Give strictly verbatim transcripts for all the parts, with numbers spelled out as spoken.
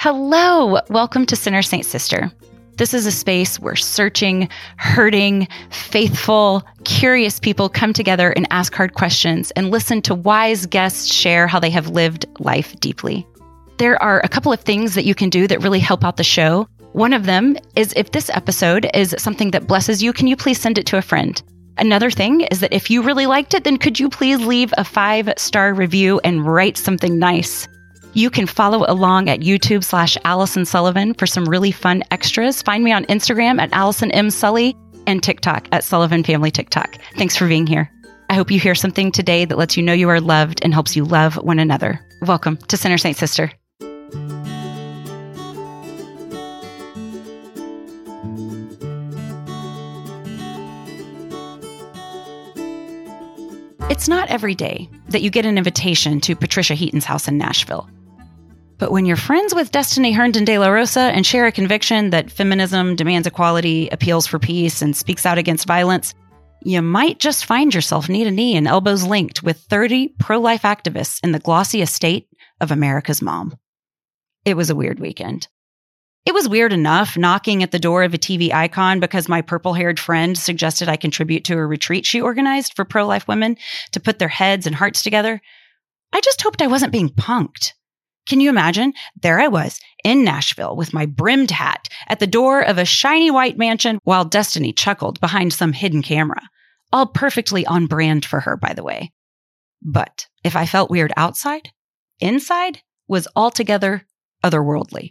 Hello, welcome to Sinner Saint Sister. This is a space where searching, hurting, faithful, curious people come together and ask hard questions and listen to wise guests share how they have lived life deeply. There are a couple of things that you can do that really help out the show. One of them is if this episode is something that blesses you, can you please send it to a friend? Another thing is that if you really liked it, then could you please leave a five-star review and write something nice? You can follow along at YouTube slash Allison Sullivan for some really fun extras. Find me on Instagram at Allison M. Sully and TikTok at Sullivan Family TikTok. Thanks for being here. I hope you hear something today that lets you know you are loved and helps you love one another. Welcome to Sinner Saint Sister. It's not every day that you get an invitation to Patricia Heaton's house in Nashville. But when you're friends with Destiny Herndon de la Rosa and share a conviction that feminism demands equality, appeals for peace, and speaks out against violence, you might just find yourself knee to knee and elbows linked with thirty pro-life activists in the glossy estate of America's mom. It was a weird weekend. It was weird enough knocking at the door of a T V icon because my purple-haired friend suggested I contribute to a retreat she organized for pro-life women to put their heads and hearts together. I just hoped I wasn't being punked. Can you imagine? There I was in Nashville with my brimmed hat at the door of a shiny white mansion while Destiny chuckled behind some hidden camera. All perfectly on brand for her, by the way. But if I felt weird outside, inside was altogether otherworldly.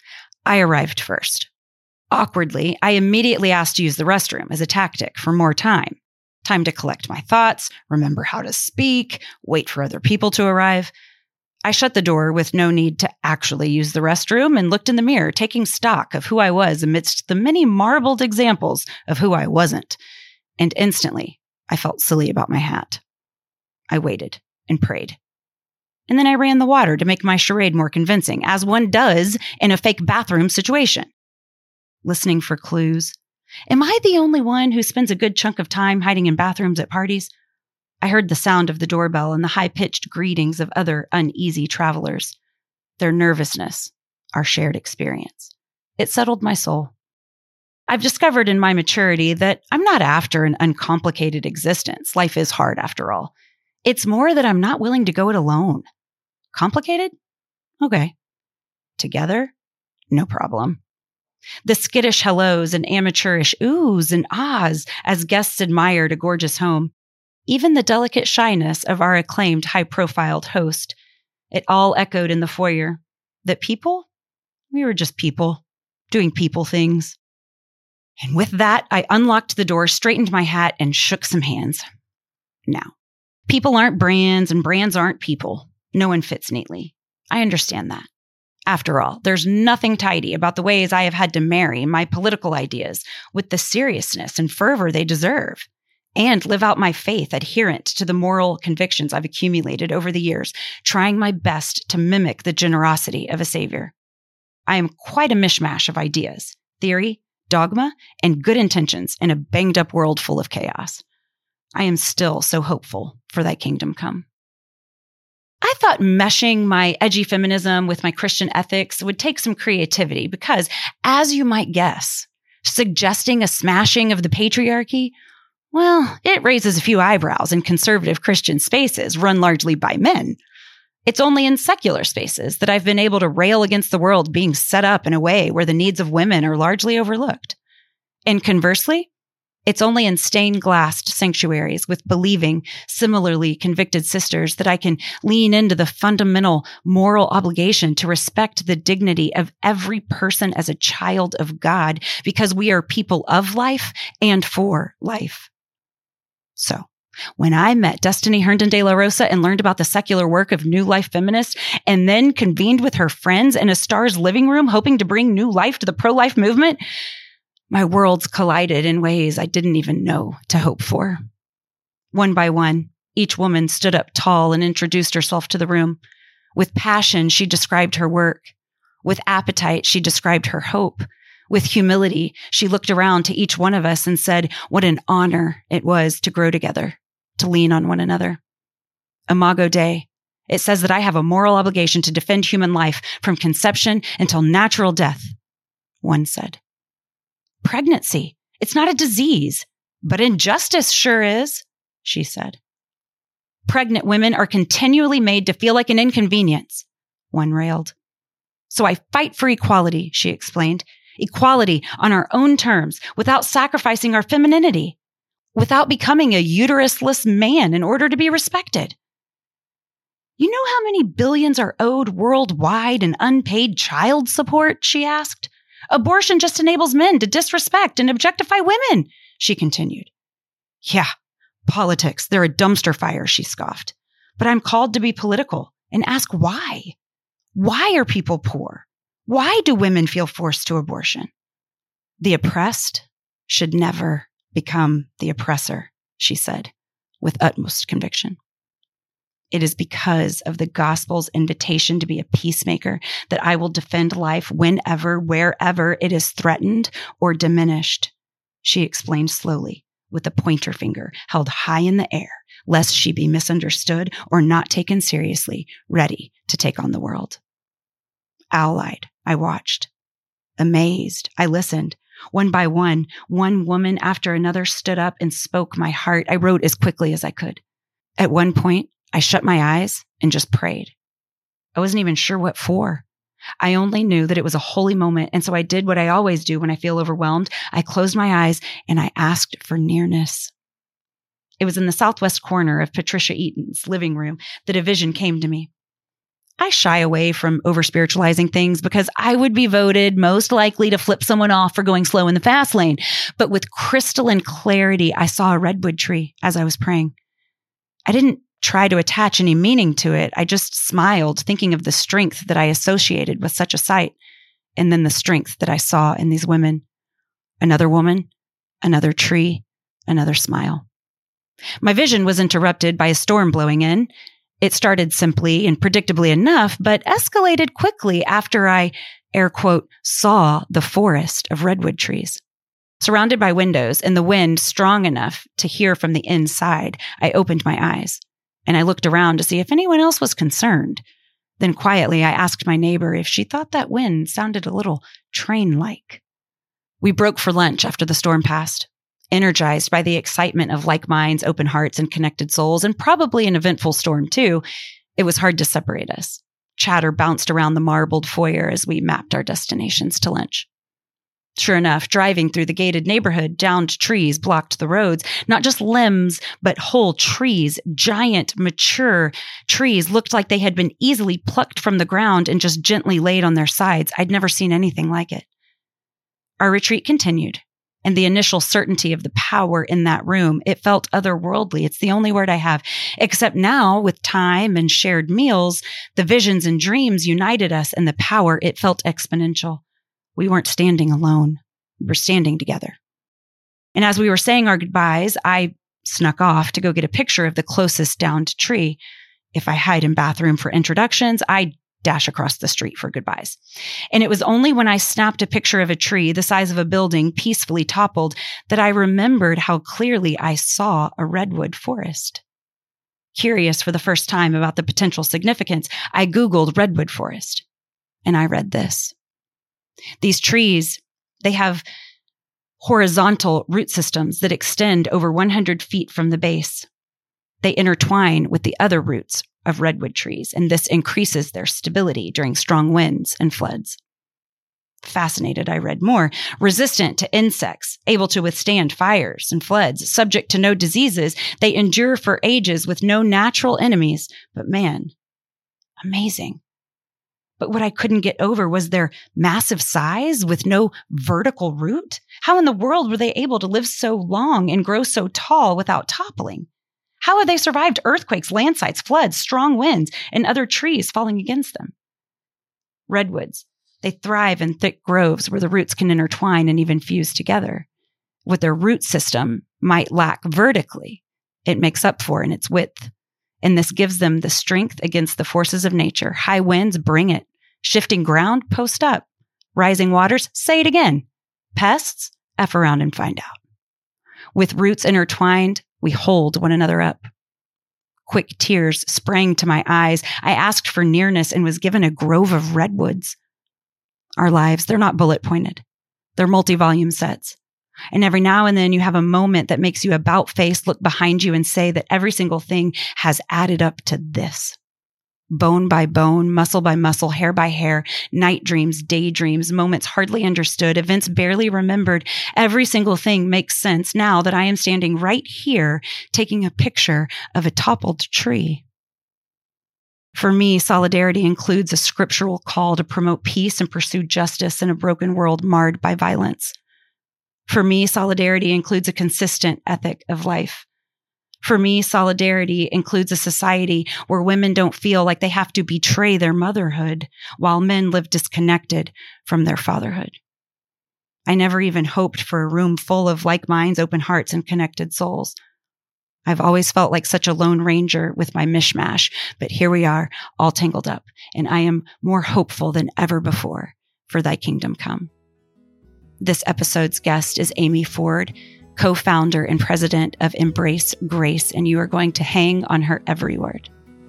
I arrived first. Awkwardly, I immediately asked to use the restroom as a tactic for more time. Time to collect my thoughts, remember how to speak, wait for other people to arrive. I shut the door with no need to actually use the restroom and looked in the mirror, taking stock of who I was amidst the many marbled examples of who I wasn't. And instantly, I felt silly about my hat. I waited and prayed. And then I ran the water to make my charade more convincing, as one does in a fake bathroom situation. Listening for clues. Am I the only one who spends a good chunk of time hiding in bathrooms at parties? I heard the sound of the doorbell and the high-pitched greetings of other uneasy travelers. Their nervousness, our shared experience. It settled my soul. I've discovered in my maturity that I'm not after an uncomplicated existence. Life is hard, after all. It's more that I'm not willing to go it alone. Complicated? Okay. Together? No problem. The skittish hellos and amateurish oohs and ahs as guests admired a gorgeous home. Even the delicate shyness of our acclaimed high-profiled host. It all echoed in the foyer. That people? We were just people, doing people things. And with that, I unlocked the door, straightened my hat, and shook some hands. Now, people aren't brands, and brands aren't people. No one fits neatly. I understand that. After all, there's nothing tidy about the ways I have had to marry my political ideas with the seriousness and fervor they deserve. And live out my faith adherent to the moral convictions I've accumulated over the years, trying my best to mimic the generosity of a savior. I am quite a mishmash of ideas, theory, dogma, and good intentions in a banged-up world full of chaos. I am still so hopeful for thy kingdom come. I thought meshing my edgy feminism with my Christian ethics would take some creativity because, as you might guess, suggesting a smashing of the patriarchy, well, it raises a few eyebrows in conservative Christian spaces run largely by men. It's only in secular spaces that I've been able to rail against the world being set up in a way where the needs of women are largely overlooked. And conversely, it's only in stained-glassed sanctuaries with believing, similarly convicted sisters that I can lean into the fundamental moral obligation to respect the dignity of every person as a child of God because we are people of life and for life. So, when I met Destiny Herndon de la Rosa and learned about the secular work of New Life Feminists, and then convened with her friends in a star's living room hoping to bring new life to the pro-life movement, my worlds collided in ways I didn't even know to hope for. One by one, each woman stood up tall and introduced herself to the room. With passion, she described her work. With appetite, she described her hope. With humility, she looked around to each one of us and said what an honor it was to grow together, to lean on one another. Imago Dei, It says that I have a moral obligation to defend human life from conception until natural death, one said. Pregnancy, it's not a disease, but injustice sure is, she said. Pregnant women are continually made to feel like an inconvenience, one railed. So I fight for equality, she explained. Equality on our own terms, without sacrificing our femininity, without becoming a uterusless man in order to be respected. You know how many billions are owed worldwide in unpaid child support? She asked. Abortion just enables men to disrespect and objectify women, she continued. Yeah, politics, they're a dumpster fire, she scoffed. But I'm called to be political and ask why. Why are people poor? Why do women feel forced to abortion? The oppressed should never become the oppressor, she said with utmost conviction. It is because of the gospel's invitation to be a peacemaker that I will defend life whenever, wherever it is threatened or diminished, she explained slowly with a pointer finger held high in the air, lest she be misunderstood or not taken seriously, ready to take on the world. Owl-eyed, I watched. Amazed, I listened. One by one, one woman after another stood up and spoke my heart. I wrote as quickly as I could. At one point, I shut my eyes and just prayed. I wasn't even sure what for. I only knew that it was a holy moment, and so I did what I always do when I feel overwhelmed. I closed my eyes and I asked for nearness. It was in the southwest corner of Patricia Eaton's living room that a vision came to me. I shy away from over-spiritualizing things because I would be voted most likely to flip someone off for going slow in the fast lane. But with crystalline clarity, I saw a redwood tree as I was praying. I didn't try to attach any meaning to it. I just smiled, thinking of the strength that I associated with such a sight, and then the strength that I saw in these women. Another woman, another tree, another smile. My vision was interrupted by a storm blowing in. It started simply and predictably enough, but escalated quickly after I, air quote, saw the forest of redwood trees. Surrounded by windows and the wind strong enough to hear from the inside, I opened my eyes and I looked around to see if anyone else was concerned. Then quietly, I asked my neighbor if she thought that wind sounded a little train-like. We broke for lunch after the storm passed, energized by the excitement of like minds, open hearts, and connected souls, and probably an eventful storm too. It was hard to separate us. Chatter bounced around the marbled foyer as we mapped our destinations to lunch. Sure enough, driving through the gated neighborhood, downed trees blocked the roads. Not just limbs, but whole trees, giant, mature trees looked like they had been easily plucked from the ground and just gently laid on their sides. I'd never seen anything like it. Our retreat continued, and the initial certainty of the power in that room, it felt otherworldly. It's the only word I have. Except now, with time and shared meals, the visions and dreams united us, and the power, it felt exponential. We weren't standing alone. We were standing together. And as we were saying our goodbyes, I snuck off to go get a picture of the closest downed tree. If I hide in bathroom for introductions, I dash across the street for goodbyes. And it was only when I snapped a picture of a tree the size of a building peacefully toppled that I remembered how clearly I saw a redwood forest. Curious for the first time about the potential significance, I Googled redwood forest, and I read this. These trees, they have horizontal root systems that extend over one hundred feet from the base. They intertwine with the other roots of redwood trees, and this increases their stability during strong winds and floods. Fascinated, I read more. Resistant to insects, able to withstand fires and floods, subject to no diseases, they endure for ages with no natural enemies. But man, amazing. But what I couldn't get over was their massive size with no vertical root. How in the world were they able to live so long and grow so tall without toppling? How have they survived earthquakes, landslides, floods, strong winds, and other trees falling against them? Redwoods, they thrive in thick groves where the roots can intertwine and even fuse together. What their root system might lack vertically, it makes up for in its width. And this gives them the strength against the forces of nature. High winds, bring it. Shifting ground, post up. Rising waters, say it again. Pests, F around and find out. With roots intertwined, we hold one another up. Quick tears sprang to my eyes. I asked for nearness and was given a grove of redwoods. Our lives, they're not bullet pointed. They're multi-volume sets. And every now and then you have a moment that makes you about face, look behind you and say that every single thing has added up to this. Bone by bone, muscle by muscle, hair by hair, night dreams, daydreams, moments hardly understood, events barely remembered. Every single thing makes sense now that I am standing right here taking a picture of a toppled tree. For me, solidarity includes a scriptural call to promote peace and pursue justice in a broken world marred by violence. For me, solidarity includes a consistent ethic of life. For me, solidarity includes a society where women don't feel like they have to betray their motherhood while men live disconnected from their fatherhood. I never even hoped for a room full of like minds, open hearts, and connected souls. I've always felt like such a lone ranger with my mishmash, but here we are, all tangled up, and I am more hopeful than ever before for thy kingdom come. This episode's guest is Amy Ford, co-founder and president of Embrace Grace, and you are going to hang on her every word.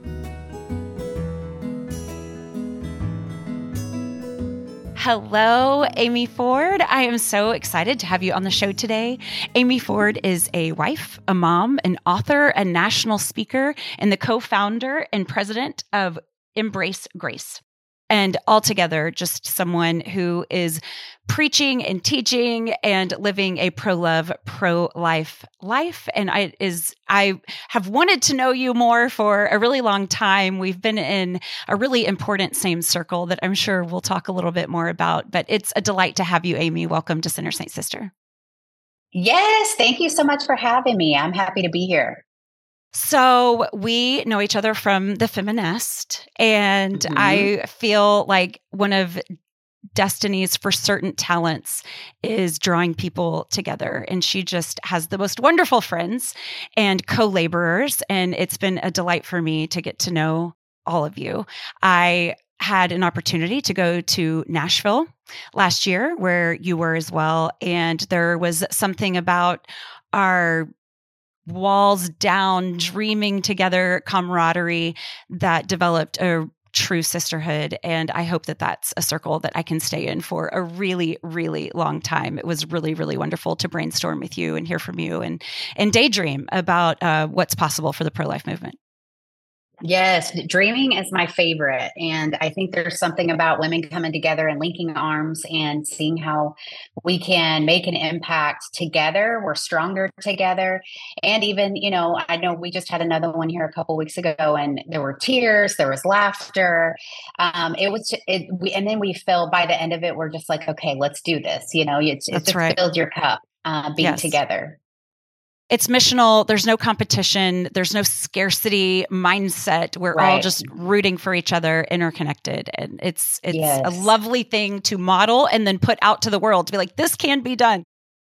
Hello, Amy Ford. I am so excited to have you on the show today. Amy Ford is a wife, a mom, an author, a national speaker, and the co-founder and president of Embrace Grace. And altogether, just someone who is preaching and teaching and living a pro-love, pro-life life. And I is I have wanted to know you more for a really long time. We've been in a really important same circle that I'm sure we'll talk a little bit more about. But it's a delight to have you, Amy. Welcome to Center Saint Sister. Yes, thank you so much for having me. I'm happy to be here. So we know each other from the Feminist, and mm-hmm. I feel like one of Destiny's for certain talents is drawing people together. And she just has the most wonderful friends and co-laborers. And it's been a delight for me to get to know all of you. I had an opportunity to go to Nashville last year where you were as well. And there was something about our walls down, dreaming together camaraderie that developed a true sisterhood. And I hope that that's a circle that I can stay in for a really, really long time. It was really, really wonderful to brainstorm with you and hear from you and, and daydream about uh, what's possible for the pro-life movement. Yes, dreaming is my favorite. And I think there's something about women coming together and linking arms and seeing how we can make an impact together. We're stronger together. And even, you know, I know we just had another one here a couple of weeks ago and there were tears, there was laughter. Um, it was, it, we, and then we felt by the end of it, we're just like, okay, let's do this. You know, it's, it just right. fills your cup uh, being yes. together. It's missional. There's no competition. There's no scarcity mindset. We're right. all just rooting for each other, interconnected. And it's it's yes. a lovely thing to model and then put out to the world to be like, this can be done.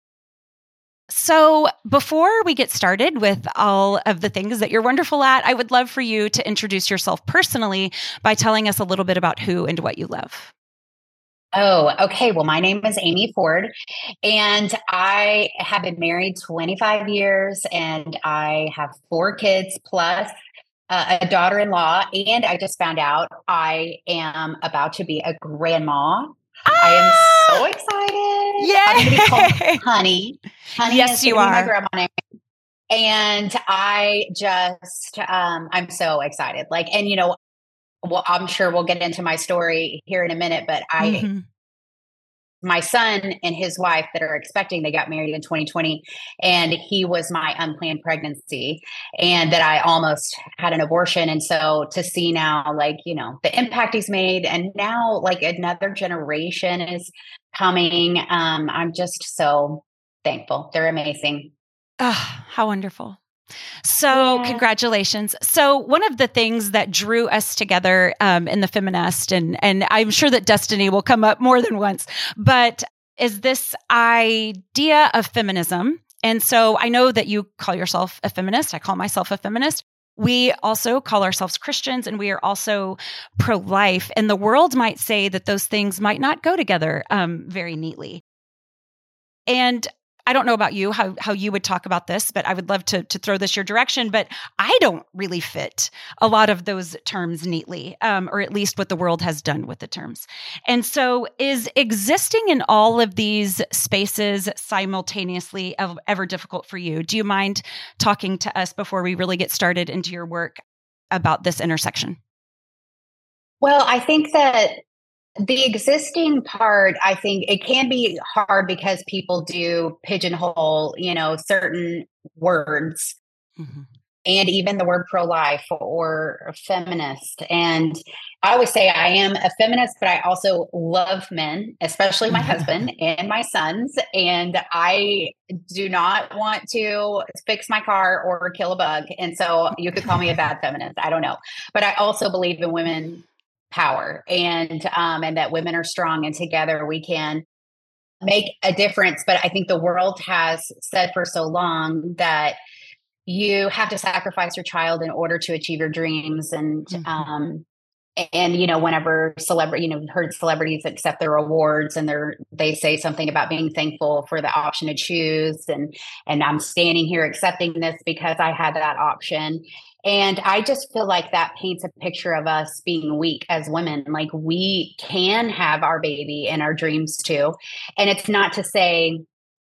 So before we get started with all of the things that you're wonderful at, I would love for you to introduce yourself personally by telling us a little bit about who and what you love. Oh, okay. Well, my name is Amy Ford, and I have been married twenty-five years, and I have four kids plus uh, a daughter-in-law. And I just found out I am about to be a grandma. Ah! I am so excited. Yay! I'm going to be called Honey. Honey yes, is you my are. grandma name. And I just, um, I'm so excited. Like, and you know, well, I'm sure we'll get into my story here in a minute, but I, mm-hmm. my son and his wife that are expecting, they got married in twenty twenty, and he was my unplanned pregnancy, and that I almost had an abortion. And so to see now, like, you know, the impact he's made, and now like another generation is coming. Um, I'm just so thankful. They're amazing. Oh, how wonderful. So yeah. Congratulations. So one of the things that drew us together um, in the Feminist, and, and I'm sure that Destiny will come up more than once, but is this idea of feminism. And so I know that you call yourself a feminist. I call myself a feminist. We also call ourselves Christians, and we are also pro-life. And the world might say that those things might not go together um, very neatly. And I don't know about you, how, how you would talk about this, but I would love to, to throw this your direction. But I don't really fit a lot of those terms neatly, um, or at least what the world has done with the terms. And so is existing in all of these spaces simultaneously ever difficult for you? Do you mind talking to us before we really get started into your work about this intersection? Well, I think that the existing part, I think it can be hard because people do pigeonhole, you know, certain words, mm-hmm. and even the word pro-life or feminist. And I always say I am a feminist, but I also love men, especially my husband and my sons. And I do not want to fix my car or kill a bug. And so you could call me a bad feminist. I don't know. But I also believe in women power and um, and that women are strong, and together we can make a difference. But I think the world has said for so long that you have to sacrifice your child in order to achieve your dreams. And mm-hmm. um, and you know, whenever celebrity, you know, heard celebrities accept their awards and they're they say something about being thankful for the option to choose, and and I'm standing here accepting this because I had that option. And I just feel like that paints a picture of us being weak as women. Like we can have our baby and our dreams too. And it's not to say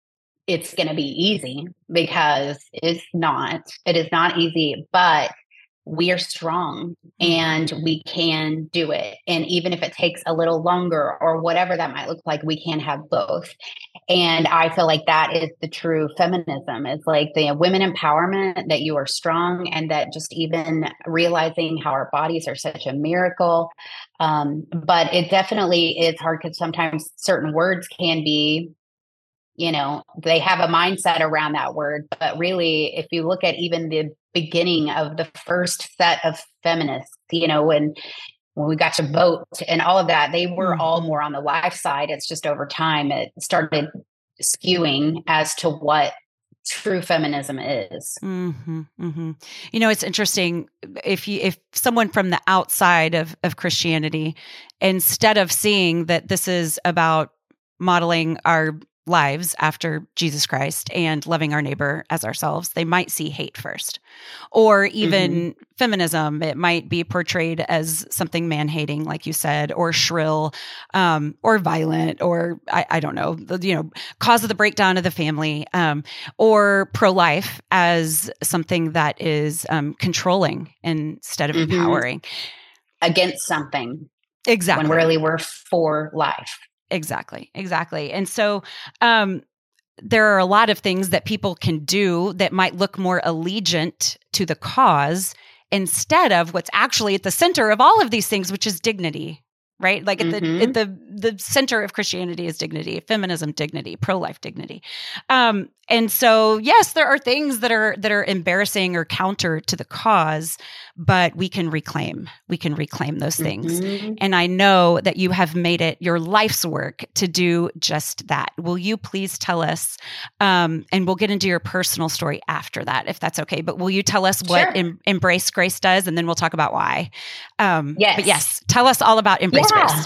it's going to be easy, because it's not. It is not easy, but we are strong and we can do it. And even if it takes a little longer or whatever that might look like, we can have both. And I feel like that is the true feminism. It's like the women empowerment, that you are strong, and that just even realizing how our bodies are such a miracle. Um, but it definitely is hard because sometimes certain words can be, you know, they have a mindset around that word. But really, if you look at even the beginning of the first set of feminists, you know, when when we got to vote and all of that, they were mm-hmm. all more on the life side. It's just over time it started skewing as to what true feminism is. Mm-hmm, mm-hmm. You know, it's interesting if you if someone from the outside of of Christianity, instead of seeing that this is about modeling our lives after Jesus Christ and loving our neighbor as ourselves, they might see hate first. Or even mm-hmm. feminism, it might be portrayed as something man-hating, like you said, or shrill, um, or violent, or I, I don't know, the, you know, cause of the breakdown of the family, um, or pro-life as something that is um, controlling instead of mm-hmm. empowering. Against something. Exactly. When really we're for life. Exactly. Exactly. And so um, there are a lot of things that people can do that might look more allegiant to the cause instead of what's actually at the center of all of these things, which is dignity. Right? Like at the mm-hmm. at the the center of Christianity is dignity, feminism, dignity, pro-life dignity. Um, and so, yes, there are things that are that are embarrassing or counter to the cause, but we can reclaim. We can reclaim those things. Mm-hmm. And I know that you have made it your life's work to do just that. Will you please tell us, um, and we'll get into your personal story after that, if that's okay, but will you tell us what Sure. em- Embrace Grace does, and then we'll talk about why? Um, yes. But yes, tell us all about Embrace yeah. Grace.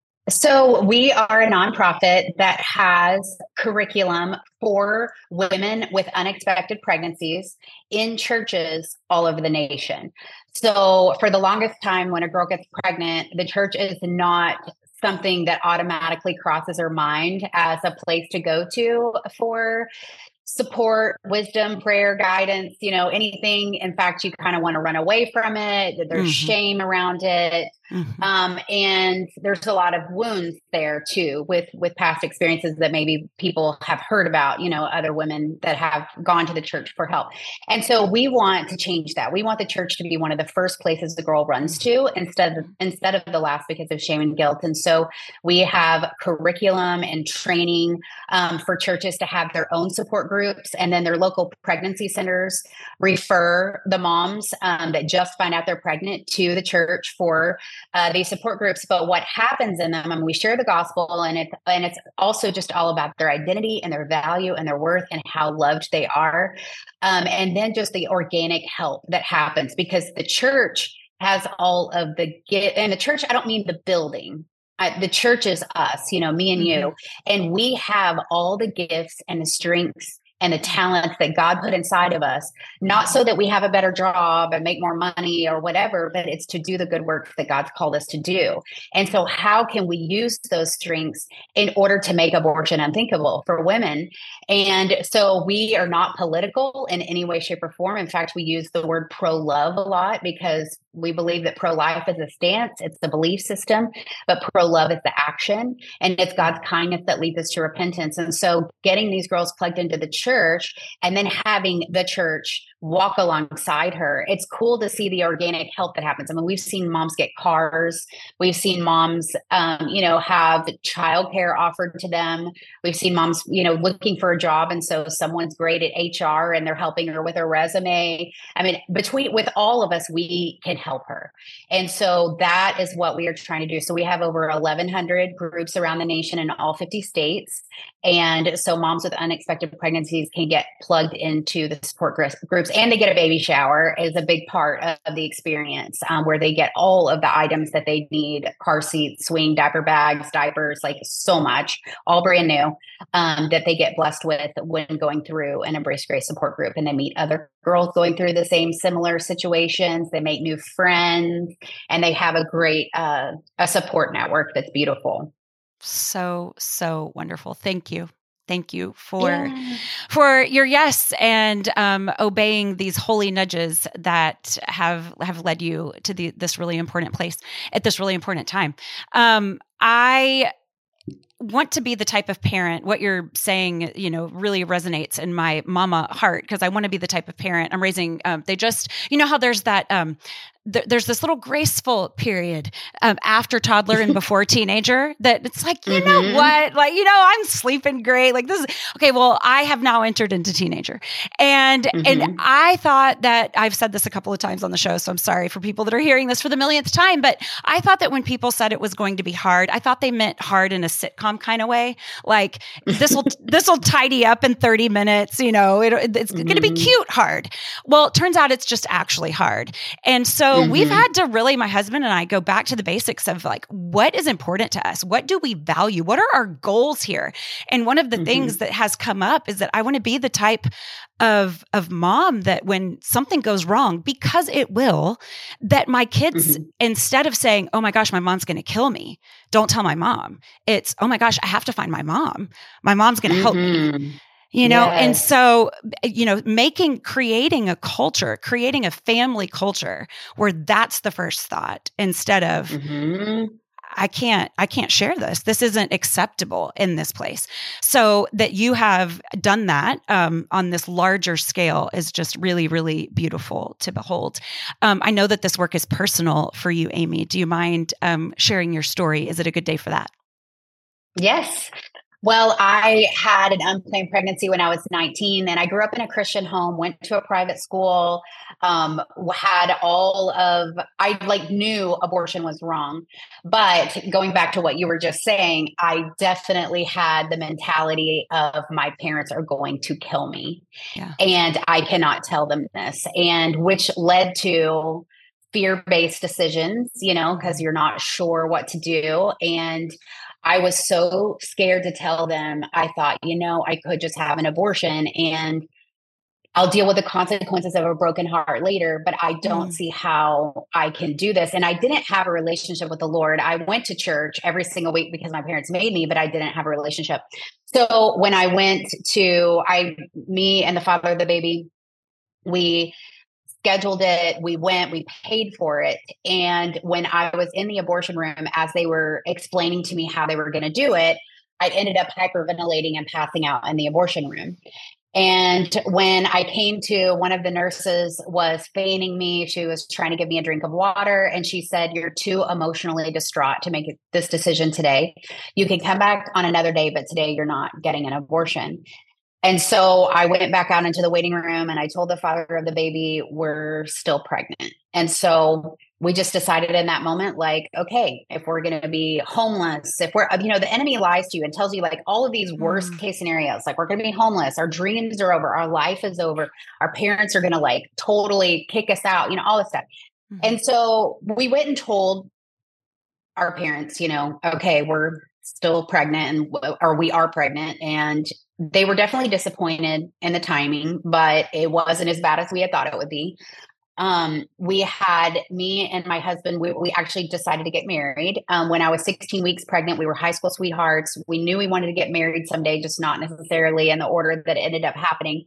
So we are a nonprofit that has curriculum for women with unexpected pregnancies in churches all over the nation. So for the longest time, when a girl gets pregnant, the church is not something that automatically crosses her mind as a place to go to for support, wisdom, prayer, guidance, you know, anything. In fact, you kind of want to run away from it. There's mm-hmm. shame around it. Mm-hmm. Um, and there's a lot of wounds there too, with, with past experiences that maybe people have heard about, you know, other women that have gone to the church for help. And so we want to change that. We want the church to be one of the first places the girl runs to instead of, instead of the last, because of shame and guilt. And so we have curriculum and training um, for churches to have their own support groups, and then their local pregnancy centers refer the moms um, that just find out they're pregnant to the church for uh, these support groups. But what happens in them, I mean, we share the gospel, and it and it's also just all about their identity and their value and their worth and how loved they are, um, and then just the organic help that happens, because the church has all of the get and the church. I don't mean the building. I, the church is us, you know, me and Mm-hmm. you, and we have all the gifts and the strengths and the talents that God put inside of us, not so that we have a better job and make more money or whatever, but it's to do the good work that God's called us to do. And so how can we use those strengths in order to make abortion unthinkable for women? And so we are not political in any way, shape, or form. In fact, we use the word pro-love a lot because we believe that pro-life is a stance, it's the belief system, but pro-love is the action, and it's God's kindness that leads us to repentance. And so getting these girls plugged into the church and then having the church walk alongside her, it's cool to see the organic help that happens. I mean, we've seen moms get cars. We've seen moms, um, you know, have childcare offered to them. We've seen moms, you know, looking for a job. And so someone's great at H R and they're helping her with her resume. I mean, between, with all of us, we can help her. And so that is what we are trying to do. So we have over eleven hundred groups around the nation in all fifty states. And so moms with unexpected pregnancies can get plugged into the support groups, and they get a baby shower is a big part of the experience, um, where they get all of the items that they need: car seats, swing, diaper bags, diapers, like so much, all brand new, um, that they get blessed with when going through an Embrace Grace support group. And they meet other girls going through the same similar situations. They make new friends, and they have a great uh, a support network that's beautiful. So, so wonderful. Thank you. Thank you for, yeah. for your yes and um, obeying these holy nudges that have, have led you to the, this really important place at this really important time. Um, I want to be the type of parent, what you're saying, you know, really resonates in my mama heart, because I want to be the type of parent I'm raising. Um, they just, you know how there's that, um, th- there's this little graceful period um, after toddler and before teenager that it's like, you mm-hmm. know what, like, you know, I'm sleeping great. Like this is okay. Well, I have now entered into teenager, and, mm-hmm. and I thought that I've said this a couple of times on the show, so I'm sorry for people that are hearing this for the millionth time, but I thought that when people said it was going to be hard, I thought they meant hard in a sitcom kind of way. Like this will, this will tidy up in thirty minutes, you know, it, it's mm-hmm. going to be cute hard. Well, it turns out it's just actually hard. And so mm-hmm. we've had to really, my husband and I go back to the basics of like, what is important to us? What do we value? What are our goals here? And one of the mm-hmm. things that has come up is that I want to be the type of, of mom that when something goes wrong, because it will, that my kids, mm-hmm. instead of saying, oh my gosh, my mom's going to kill me, don't tell my mom. It's, oh my gosh, I have to find my mom. My mom's going to help mm-hmm. me. You know, yes. And so, you know, making, creating a culture, creating a family culture where that's the first thought instead of, mm-hmm. I can't, I can't share this. This isn't acceptable in this place. So that you have done that um, on this larger scale is just really, really beautiful to behold. Um, I know that this work is personal for you, Amy. Do you mind um, sharing your story? Is it a good day for that? Yes. Well, I had an unplanned pregnancy when I was nineteen, and I grew up in a Christian home, went to a private school, um, had all of, I like knew abortion was wrong. But going back to what you were just saying, I definitely had the mentality of my parents are going to kill me. Yeah. And I cannot tell them this, and which led to fear-based decisions, you know, because you're not sure what to do. And I was so scared to tell them. I thought, you know, I could just have an abortion and I'll deal with the consequences of a broken heart later, but I don't mm. see how I can do this. And I didn't have a relationship with the Lord. I went to church every single week because my parents made me, but I didn't have a relationship. So when I went to, I, me and the father of the baby, we scheduled it. We went, we paid for it. And when I was in the abortion room, as they were explaining to me how they were going to do it, I ended up hyperventilating and passing out in the abortion room. And when I came to, one of the nurses was feigning me. She was trying to give me a drink of water. And she said, you're too emotionally distraught to make this decision today. You can come back on another day, but today you're not getting an abortion. And so I went back out into the waiting room and I told the father of the baby, we're still pregnant. And so we just decided in that moment, like, okay, if we're going to be homeless, if we're, you know, the enemy lies to you and tells you like all of these worst mm. case scenarios, like we're going to be homeless, our dreams are over, our life is over, our parents are going to like totally kick us out, you know, all this stuff. Mm. And so we went and told our parents, you know, okay, we're still pregnant and or we are pregnant. And they were definitely disappointed in the timing, but it wasn't as bad as we had thought it would be. Um, we had me and my husband, we, we actually decided to get married. Um, when I was sixteen weeks pregnant, we were high school sweethearts. We knew we wanted to get married someday, just not necessarily in the order that it ended up happening.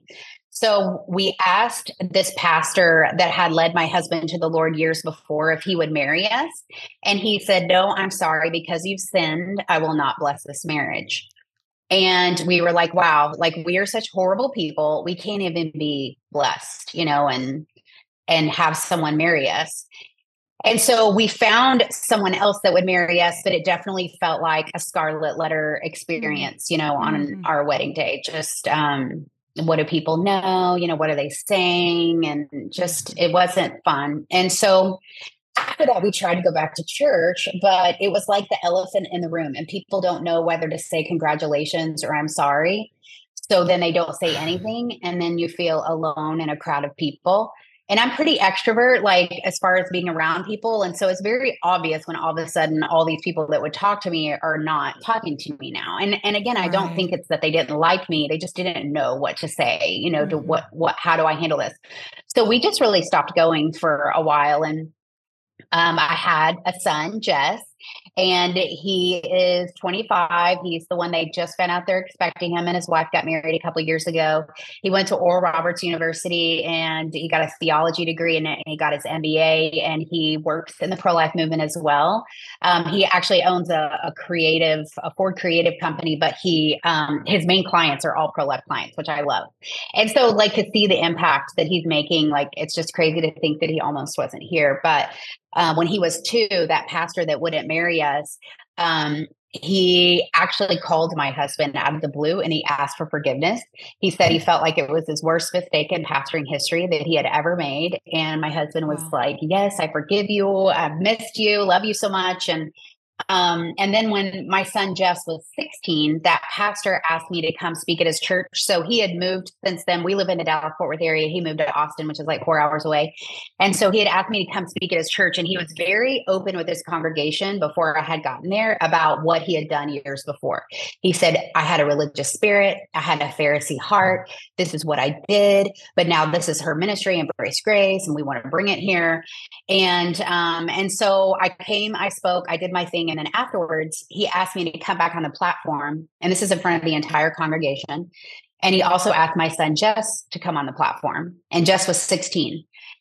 So we asked this pastor that had led my husband to the Lord years before if he would marry us. And he said, no, I'm sorry, because you've sinned, I will not bless this marriage. And we were like, wow, like we are such horrible people. We can't even be blessed, you know, and and have someone marry us. And so we found someone else that would marry us, but it definitely felt like a scarlet letter experience, you know, on mm-hmm. our wedding day. Just, um, what do people know? You know, what are they saying? And just, it wasn't fun. And so after that, we tried to go back to church, but it was like the elephant in the room, and people don't know whether to say congratulations or I'm sorry. So then they don't say anything. And then you feel alone in a crowd of people. And I'm pretty extrovert, like as far as being around people. And so it's very obvious when all of a sudden all these people that would talk to me are not talking to me now. And and again, I don't think it's that they didn't like me. They just didn't know what to say, you know, mm-hmm. to what, what, how do I handle this? So we just really stopped going for a while. And um, I had a son, Jess, and he is twenty-five. He's the one they just found out they're expecting. Him and his wife got married a couple of years ago. He went to Oral Roberts University and he got a theology degree and he got his M B A, and he works in the pro-life movement as well. Um, he actually owns a, a creative, a Ford creative company, but he, um, his main clients are all pro-life clients, which I love. And so like to see the impact that he's making, like, it's just crazy to think that he almost wasn't here. But Uh, when he was two, that pastor that wouldn't marry us, um, he actually called my husband out of the blue and he asked for forgiveness. He said he felt like it was his worst mistake in pastoring history that he had ever made. And my husband was wow. like, yes, I forgive you. I've missed you. Love you so much. And Um, and then when my son Jess was sixteen, that pastor asked me to come speak at his church. So he had moved since then. We live in the Dallas Fort Worth area. He moved to Austin, which is like four hours away. And so he had asked me to come speak at his church. And he was very open with his congregation before I had gotten there about what he had done years before. He said, I had a religious spirit. I had a Pharisee heart. This is what I did. But now this is her ministry, Embrace Grace, and we want to bring it here. And, um, and so I came, I spoke, I did my thing. And then afterwards, he asked me to come back on the platform. And this is in front of the entire congregation. And he also asked my son, Jess, to come on the platform. And Jess was sixteen.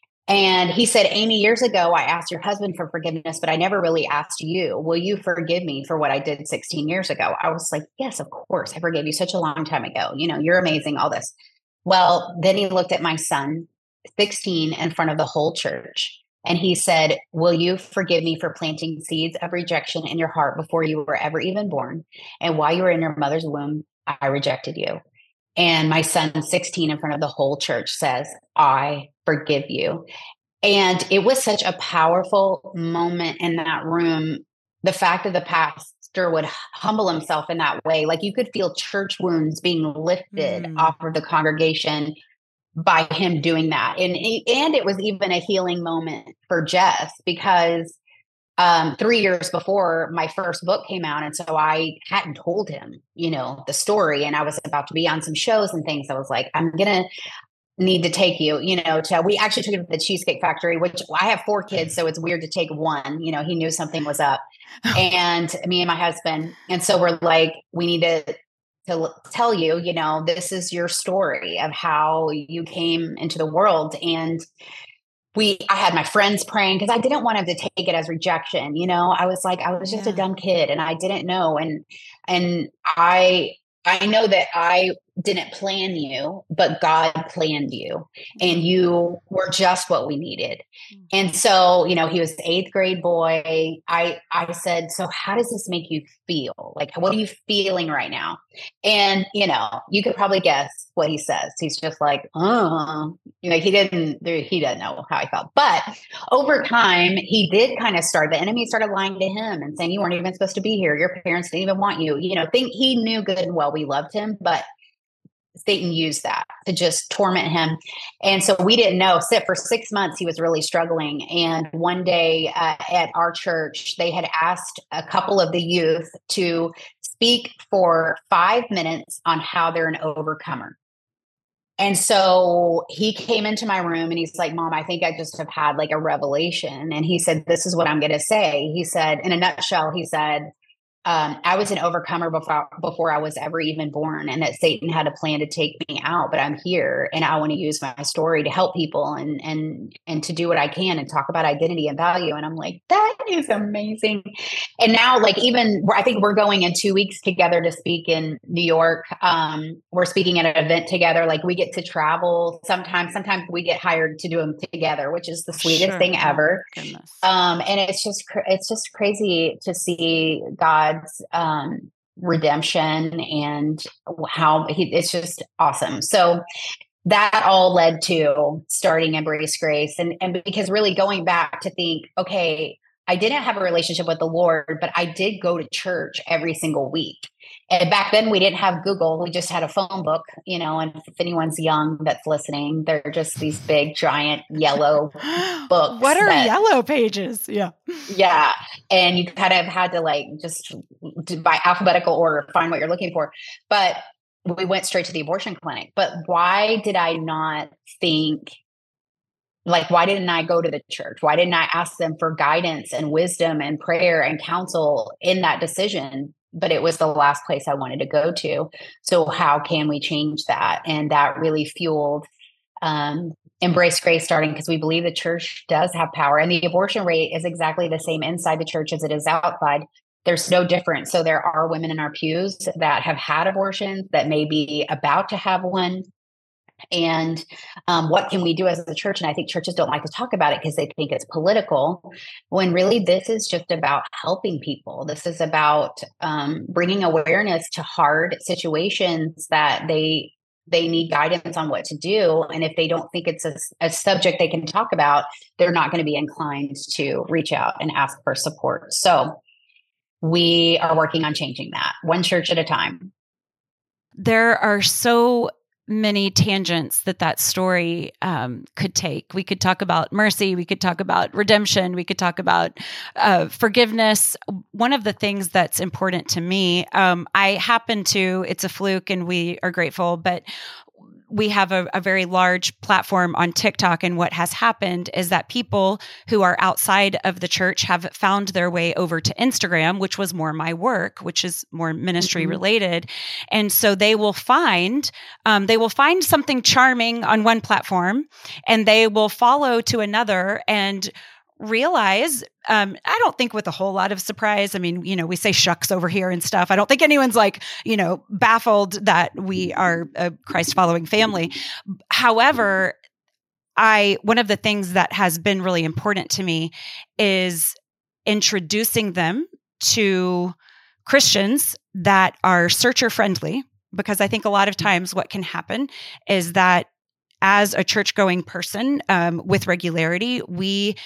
And he said, Amy, years ago, I asked your husband for forgiveness, but I never really asked you. Will you forgive me for what I did sixteen years ago? I was like, yes, of course. I forgave you such a long time ago. You know, you're amazing, all this. Well, then he looked at my son, sixteen, in front of the whole church. And he said, will you forgive me for planting seeds of rejection in your heart before you were ever even born? And while you were in your mother's womb, I rejected you. And my son, sixteen, in front of the whole church says, I forgive you. And it was such a powerful moment in that room. The fact that the pastor would humble himself in that way, like you could feel church wounds being lifted mm. off of the congregation by him doing that. And, and it was even a healing moment for Jess because um, three years before my first book came out. And so I hadn't told him, you know, the story, and I was about to be on some shows and things. I was like, I'm going to need to take you, you know, to, we actually took him to the Cheesecake Factory, which I have four kids. So it's weird to take one, you know, he knew something was up and me and my husband. And so we're like, we need to to tell you, you know, this is your story of how you came into the world. And we, I had my friends praying because I didn't want him to take it as rejection. You know, I was like, I was just yeah. a dumb kid and I didn't know. And, and I, I know that I didn't plan you, but God planned you and you were just what we needed. And so, you know, he was the eighth grade boy. I, I said, so how does this make you feel? Like, what are you feeling right now? And, you know, you could probably guess what he says. He's just like, oh, you know, he didn't, he doesn't know how I felt. But over time, he did kind of start, the enemy started lying to him and saying, you weren't even supposed to be here. Your parents didn't even want you. You know, think he knew good and well we loved him, but Satan used that to just torment him. And so we didn't know. So for six months, he was really struggling. And one day uh, at our church, they had asked a couple of the youth to speak for five minutes on how they're an overcomer. And so he came into my room and he's like, Mom, I think I just have had like a revelation. And he said, this is what I'm going to say. He said, in a nutshell, he said, Um, I was an overcomer before before I was ever even born, and that Satan had a plan to take me out. But I'm here, and I want to use my story to help people and and and to do what I can and talk about identity and value. And I'm like, that is amazing. And now, like even I think we're going in two weeks together to speak in New York. Um, we're speaking at an event together. Like we get to travel. Sometimes, sometimes we get hired to do them together, which is the sweetest Sure. thing ever. Oh, goodness. Um, and it's just it's just crazy to see God. Um, redemption and how he, it's just awesome. So that all led to starting Embrace Grace. And, and because really going back to think, okay, I didn't have a relationship with the Lord, but I did go to church every single week. And back then we didn't have Google. We just had a phone book, you know, and if anyone's young that's listening, they're just these big, giant yellow books. What are that, yellow pages? Yeah. Yeah. And you kind of had to like just by alphabetical order, find what you're looking for. But we went straight to the abortion clinic. But why did I not think, like, why didn't I go to the church? Why didn't I ask them for guidance and wisdom and prayer and counsel in that decision? But it was the last place I wanted to go to. So how can we change that? And that really fueled um, Embrace Grace starting, because we believe the church does have power, and the abortion rate is exactly the same inside the church as it is outside. There's no difference. So there are women in our pews that have had abortions, that may be about to have one. And um, what can we do as a church? And I think churches don't like to talk about it because they think it's political, when really this is just about helping people. This is about um, bringing awareness to hard situations that they they need guidance on what to do. And if they don't think it's a, a subject they can talk about, they're not going to be inclined to reach out and ask for support. So we are working on changing that one church at a time. There are so many tangents that that story um, could take. We could talk about mercy. We could talk about redemption. We could talk about uh, forgiveness. One of the things that's important to me, um, I happen to, it's a fluke and we are grateful, but we have a, a very large platform on TikTok. And what has happened is that people who are outside of the church have found their way over to Instagram, which was more my work, which is more ministry mm-hmm. related. And so they will find, um, they will find something charming on one platform and they will follow to another and realize, um, I don't think with a whole lot of surprise. I mean, you know, we say shucks over here and stuff. I don't think anyone's like, you know, baffled that we are a Christ following family. However, I, one of the things that has been really important to me is introducing them to Christians that are searcher friendly, because I think a lot of times what can happen is that as a church going person, um, with regularity, we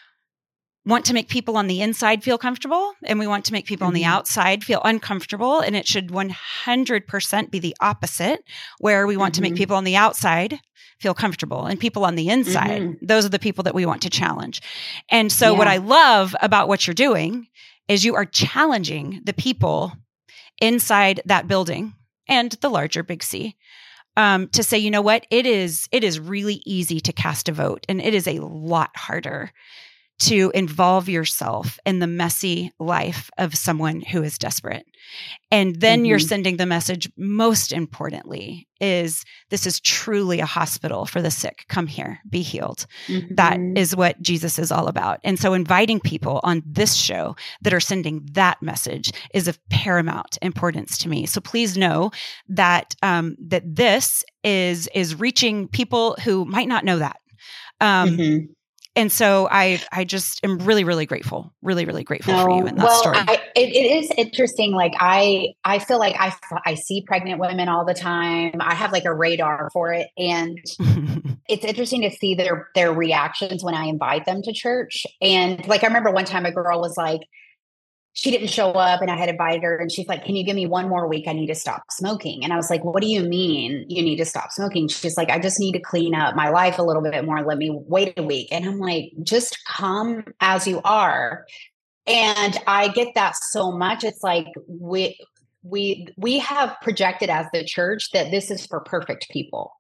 want to make people on the inside feel comfortable, and we want to make people mm-hmm. on the outside feel uncomfortable. And it should one hundred percent be the opposite, where we want mm-hmm. to make people on the outside feel comfortable and people on the inside. Mm-hmm. Those are the people that we want to challenge. And so yeah. what I love about what you're doing is you are challenging the people inside that building and the larger Big C um, to say, you know what, it is, it is really easy to cast a vote, and it is a lot harder to involve yourself in the messy life of someone who is desperate. And then mm-hmm. you're sending the message, most importantly, is this is truly a hospital for the sick. Come here, be healed. Mm-hmm. That is what Jesus is all about. And so inviting people on this show that are sending that message is of paramount importance to me. So please know that um, that this is is reaching people who might not know that. Um, mm-hmm. And so I, I just am really, really grateful, really, really grateful no, for you in that well, story. I, it, it is interesting. Like I, I feel like I, I see pregnant women all the time. I have like a radar for it. And it's interesting to see their, their reactions when I invite them to church. And like, I remember one time a girl was like, she didn't show up, and I had invited her, and she's like, can you give me one more week? I need to stop smoking. And I was like, what do you mean you need to stop smoking? She's like, I just need to clean up my life a little bit more. Let me wait a week. And I'm like, just come as you are. And I get that so much. It's like, we, we, we have projected as the church that this is for perfect people.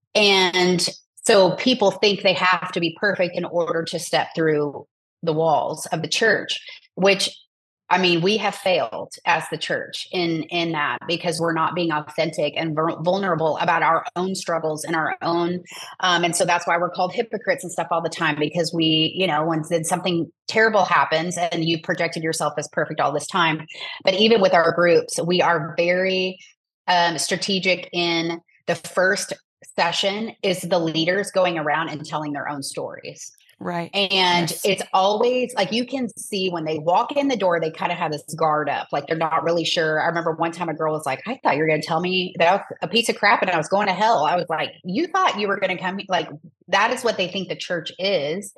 And so people think they have to be perfect in order to step through the walls of the church, which, I mean, we have failed as the church in, in that, because we're not being authentic and vulnerable about our own struggles and our own. Um, and so that's why we're called hypocrites and stuff all the time, because we, you know, when something terrible happens and you projected yourself as perfect all this time. But even with our groups, we are very um, strategic in the first session is the leaders going around and telling their own stories. Right. And yes. It's always like, you can see when they walk in the door, they kind of have this guard up, like they're not really sure. I remember one time a girl was like, I thought you were going to tell me that I was a piece of crap and I was going to hell. I was like, you thought you were going to come, like, that is what they think the church is.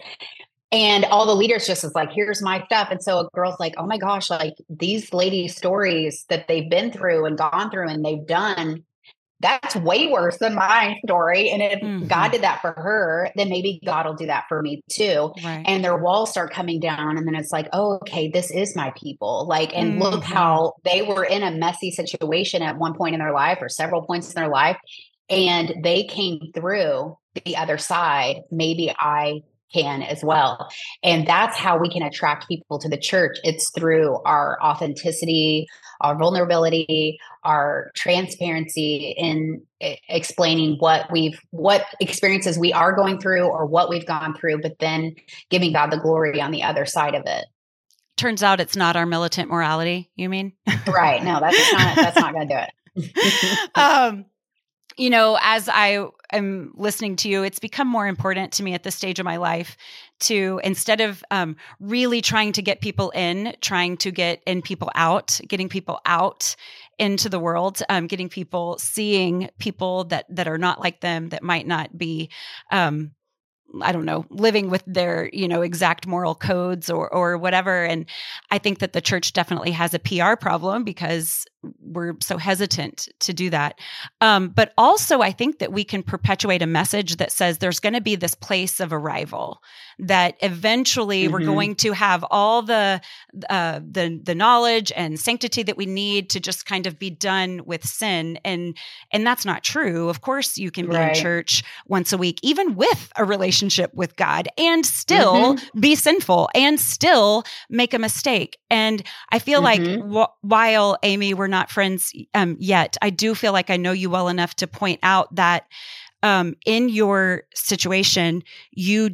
And all the leaders just is like, here's my stuff. And so a girl's like, oh my gosh, like these ladies' stories that they've been through and gone through and they've done, that's way worse than my story. And if mm-hmm. God did that for her, then maybe God will do that for me too. Right. And their walls start coming down. And then it's like, oh, okay, this is my people. Like, and mm-hmm. look how they were in a messy situation at one point in their life or several points in their life. And they came through the other side. Maybe I can as well. And that's how we can attract people to the church. It's through our authenticity, our vulnerability, our transparency in explaining what we've, what experiences we are going through or what we've gone through, but then giving God the glory on the other side of it. Turns out it's not our militant morality, you mean? Right. No, that's not, that's not going to do it. um, You know, as I am listening to you, it's become more important to me at this stage of my life to, instead of um, really trying to get people in, trying to get in people out, getting people out into the world, um, getting people seeing people that that are not like them, that might not be, um, I don't know, living with their, you know, exact moral codes or or whatever. And I think that the church definitely has a P R problem because we're so hesitant to do that. Um, but also, I think that we can perpetuate a message that says there's going to be this place of arrival, that eventually mm-hmm. we're going to have all the uh, the the knowledge and sanctity that we need to just kind of be done with sin. And and that's not true. Of course, you can be right. in church once a week, even with a relationship with God, and still mm-hmm. be sinful and still make a mistake. And I feel mm-hmm. like w- while, Amy, we're not friends um, yet, I do feel like I know you well enough to point out that um, in your situation, you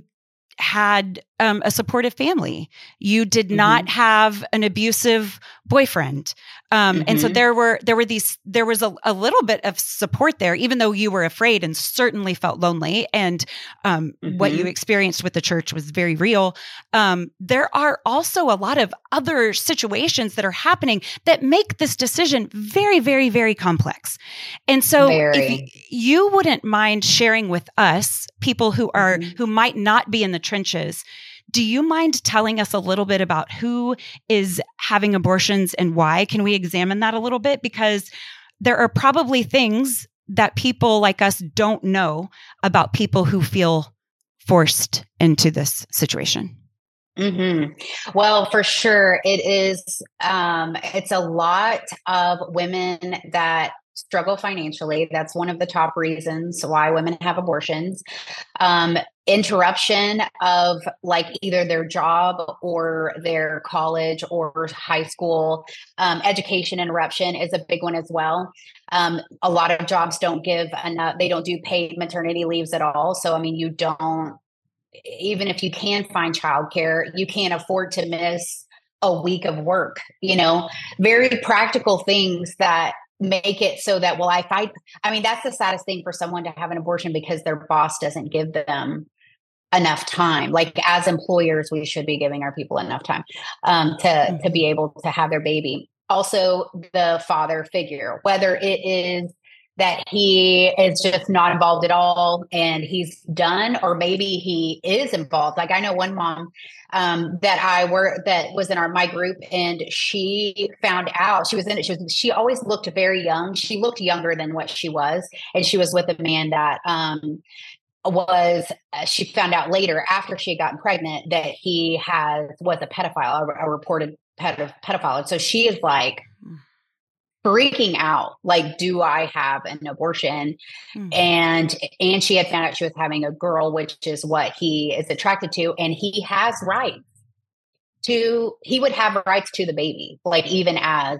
had um, a supportive family. You did mm-hmm. not have an abusive boyfriend. Um, mm-hmm. And so there were, there were these, there was a, a little bit of support there, even though you were afraid and certainly felt lonely. And um, mm-hmm. what you experienced with the church was very real. Um, there are also a lot of other situations that are happening that make this decision very, very, very complex. And so very. if you wouldn't mind sharing with us, people who are, mm-hmm. who might not be in the trenches, do you mind telling us a little bit about who is having abortions and why? Can we examine that a little bit? Because there are probably things that people like us don't know about people who feel forced into this situation. Mm-hmm. Well, for sure. It is, um, it's a lot of women that struggle financially. That's one of the top reasons why women have abortions. Um, interruption of like either their job or their college or high school. Um, education interruption is a big one as well. Um, a lot of jobs don't give enough, they don't do paid maternity leaves at all. So, I mean, you don't, even if you can find childcare, you can't afford to miss a week of work, you know, very practical things that make it so that, well, I fight. I mean, that's the saddest thing for someone to have an abortion because their boss doesn't give them enough time. Like as employers, we should be giving our people enough time um, to, mm-hmm. to be able to have their baby. Also, the father figure, whether it is that he is just not involved at all and he's done, or maybe he is involved. Like I know one mom um, that I were that was in our my group, and she found out she was in it. She was she always looked very young. She looked younger than what she was, and she was with a man that um, was. Uh, she found out later after she had gotten pregnant that he has was a pedophile, a, a reported ped- pedophile. And so she is like freaking out, like, do I have an abortion? Mm-hmm. And and she had found out she was having a girl, which is what he is attracted to, and he has rights to. He would have rights to the baby, like even as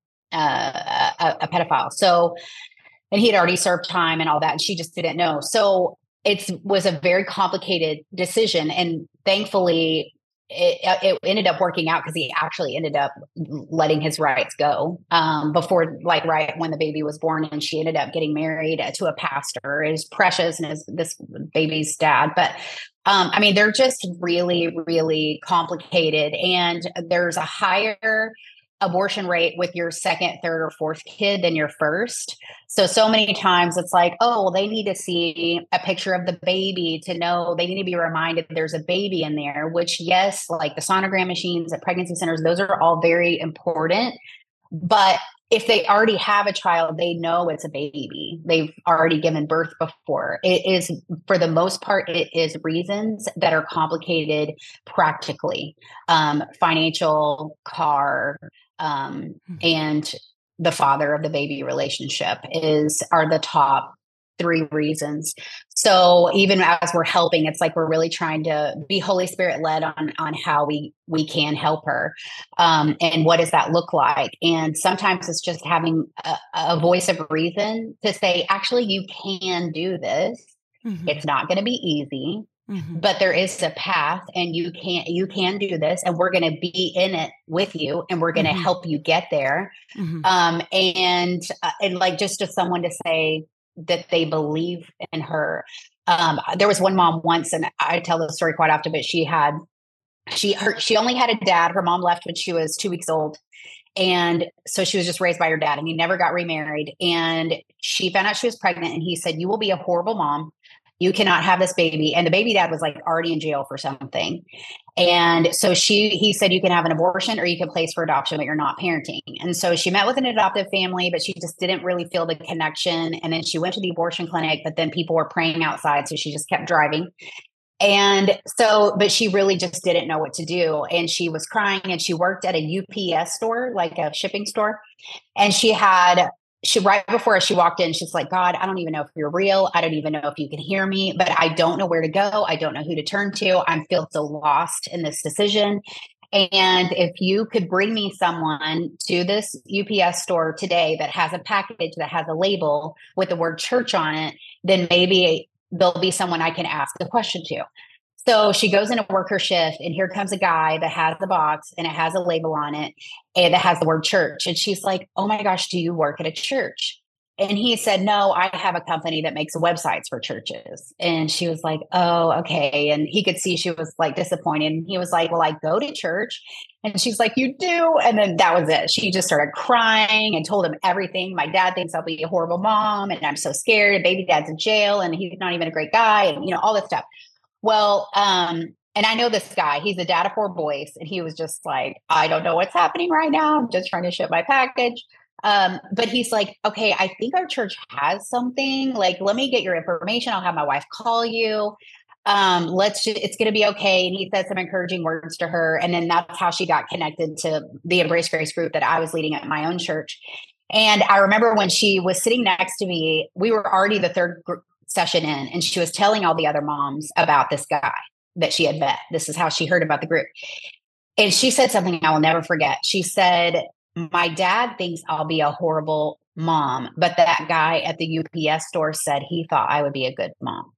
uh, a, a pedophile. So, and he had already served time and all that, and she just didn't know. So it was a very complicated decision, and thankfully. It, it ended up working out because he actually ended up letting his rights go um, before, like, right when the baby was born, and she ended up getting married to a pastor. It was Precious and his this baby's dad. But um, I mean, they're just really, really complicated, and there's a higher abortion rate with your second, third, or fourth kid than your first. So, so many times it's like, oh, well, they need to see a picture of the baby to know, they need to be reminded there's a baby in there, which, yes, like the sonogram machines at pregnancy centers, those are all very important. But if they already have a child, they know it's a baby. They've already given birth before. It is, for the most part, it is reasons that are complicated practically. Um, financial, car, um, and the father of the baby relationship is are the top three reasons. So even as we're helping, it's like we're really trying to be Holy Spirit led on on how we we can help her, um, and what does that look like. And sometimes it's just having a, a voice of reason to say, actually, you can do this. Mm-hmm. It's not going to be easy, mm-hmm. but there is a path, and you can you can do this, and we're going to be in it with you, and we're going to mm-hmm. help you get there. Mm-hmm. Um, and uh, and like just to someone to say that they believe in her. Um, there was one mom once, and I tell this story quite often, but she had, she, her, she only had a dad. Her mom left when she was two weeks old. And so she was just raised by her dad, and he never got remarried. And she found out she was pregnant, and he said, you will be a horrible mom. You cannot have this baby. And the baby dad was like already in jail for something. And so she, he said, you can have an abortion or you can place for adoption, but you're not parenting. And so she met with an adoptive family, but she just didn't really feel the connection. And then she went to the abortion clinic, but then people were praying outside. So she just kept driving. And so, but she really just didn't know what to do. And she was crying, and she worked at a U P S store, like a shipping store. And she had, she, right before she walked in, she's like, God, I don't even know if you're real. I don't even know if you can hear me, but I don't know where to go. I don't know who to turn to. I feel so lost in this decision. And if you could bring me someone to this U P S store today that has a package that has a label with the word church on it, then maybe there'll be someone I can ask a question to. So she goes in to work her shift, and here comes a guy that has the box, and it has a label on it, and that has the word church. And she's like, oh my gosh, do you work at a church? And he said, no, I have a company that makes websites for churches. And she was like, oh, okay. And he could see she was like disappointed. And he was like, well, I go to church. And she's like, you do? And then that was it. She just started crying and told him everything. My dad thinks I'll be a horrible mom, and I'm so scared. And baby dad's in jail, and he's not even a great guy, and, you know, all this stuff. Well, um, and I know this guy, he's a dad of four boys, and he was just like, I don't know what's happening right now. I'm just trying to ship my package. Um, but he's like, okay, I think our church has something. Like, let me get your information. I'll have my wife call you. Um, let's just, it's going to be okay. And he said some encouraging words to her. And then that's how she got connected to the Embrace Grace group that I was leading at my own church. And I remember when she was sitting next to me, we were already the third group session in, and she was telling all the other moms about this guy that she had met. This is how she heard about the group. And she said something I will never forget. She said, my dad thinks I'll be a horrible mom, but that guy at the U P S store said he thought I would be a good mom.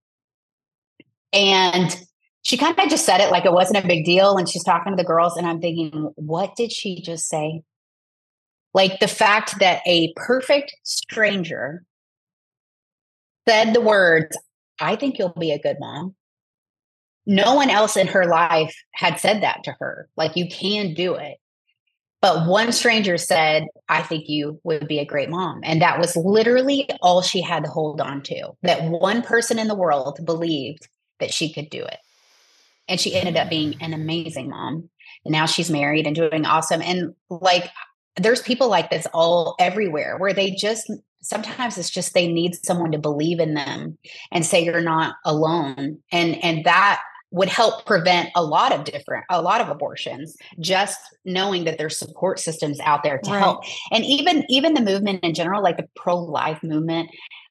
And she kind of just said it like it wasn't a big deal. And she's talking to the girls, and I'm thinking, what did she just say? Like, the fact that a perfect stranger said the words, I think you'll be a good mom. No one else in her life had said that to her. Like, you can do it. But one stranger said, I think you would be a great mom. And that was literally all she had to hold on to, that one person in the world believed that she could do it. And she ended up being an amazing mom. And now she's married and doing awesome. And like, there's people like this all everywhere where they just, sometimes it's just, they need someone to believe in them and say, you're not alone. And, and that would help prevent a lot of different, a lot of abortions, just knowing that there's support systems out there to right. help. And even, even the movement in general, like the pro-life movement,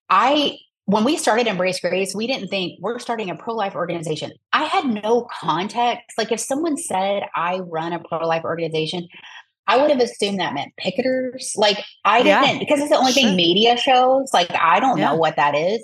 I, when we started Embrace Grace, we didn't think we're starting a pro-life organization. I had no context. Like if someone said I run a pro-life organization, I would have assumed that meant picketers. Like I didn't, yeah, because it's the only sure. thing media shows. Like I don't yeah. know what that is.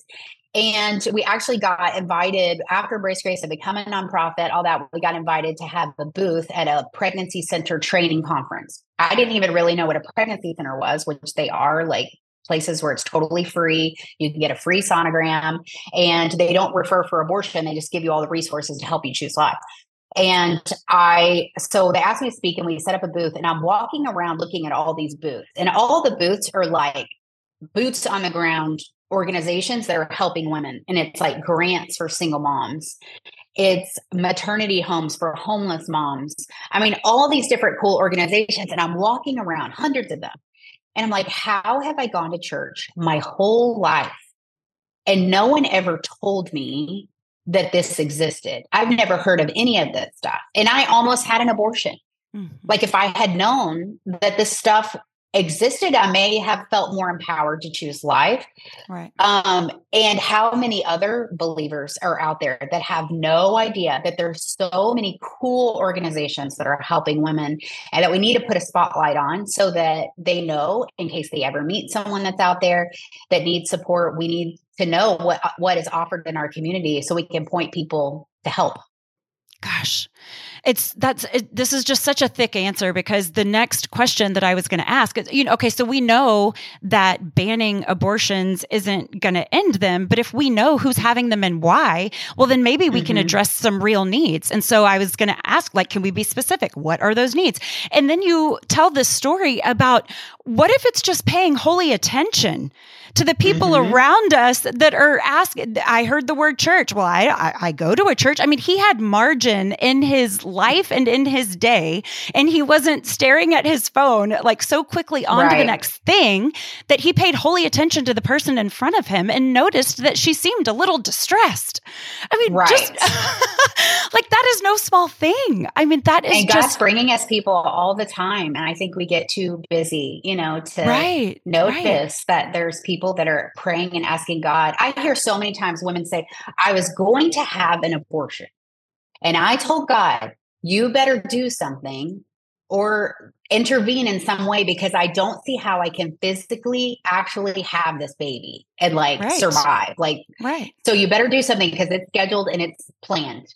And we actually got invited after Embrace Grace had become a nonprofit, all that. We got invited to have a booth at a pregnancy center training conference. I didn't even really know what a pregnancy center was, which they are, like places where it's totally free. You can get a free sonogram and they don't refer for abortion. They just give you all the resources to help you choose life. And I, so they asked me to speak and we set up a booth and I'm walking around looking at all these booths and all the booths are like boots on the ground organizations that are helping women. And it's like grants for single moms. It's maternity homes for homeless moms. I mean, all these different cool organizations. And I'm walking around, hundreds of them. And I'm like, how have I gone to church my whole life and no one ever told me that this existed? I've never heard of any of this stuff. And I almost had an abortion. Mm-hmm. Like if I had known that this stuff existed, I may have felt more empowered to choose life. Right. Um, and how many other believers are out there that have no idea that there's so many cool organizations that are helping women and that we need to put a spotlight on so that they know in case they ever meet someone that's out there that needs support. We need to know what, what is offered in our community so we can point people to help. Gosh, it's that's it, this is just such a thick answer because the next question that I was going to ask is, you know, okay, so we know that banning abortions isn't going to end them, but if we know who's having them and why, well, then maybe we mm-hmm. can address some real needs. And so I was going to ask, like, can we be specific? What are those needs? And then you tell this story about what if it's just paying holy attention to the people mm-hmm. around us that are asking. I heard the word church. Well, I, I I go to a church. I mean, he had margin in his life and in his day, and he wasn't staring at his phone like so quickly on right. to the next thing that he paid holy attention to the person in front of him and noticed that she seemed a little distressed. I mean, right. just like that is no small thing. I mean, that is and God's just bringing us people all the time, and I think we get too busy, you know, to right, notice right. that there's people that are praying and asking God. I hear so many times women say, I was going to have an abortion. And I told God, you better do something or intervene in some way because I don't see how I can physically actually have this baby and like right. survive. Like, right. So you better do something because it's scheduled and it's planned.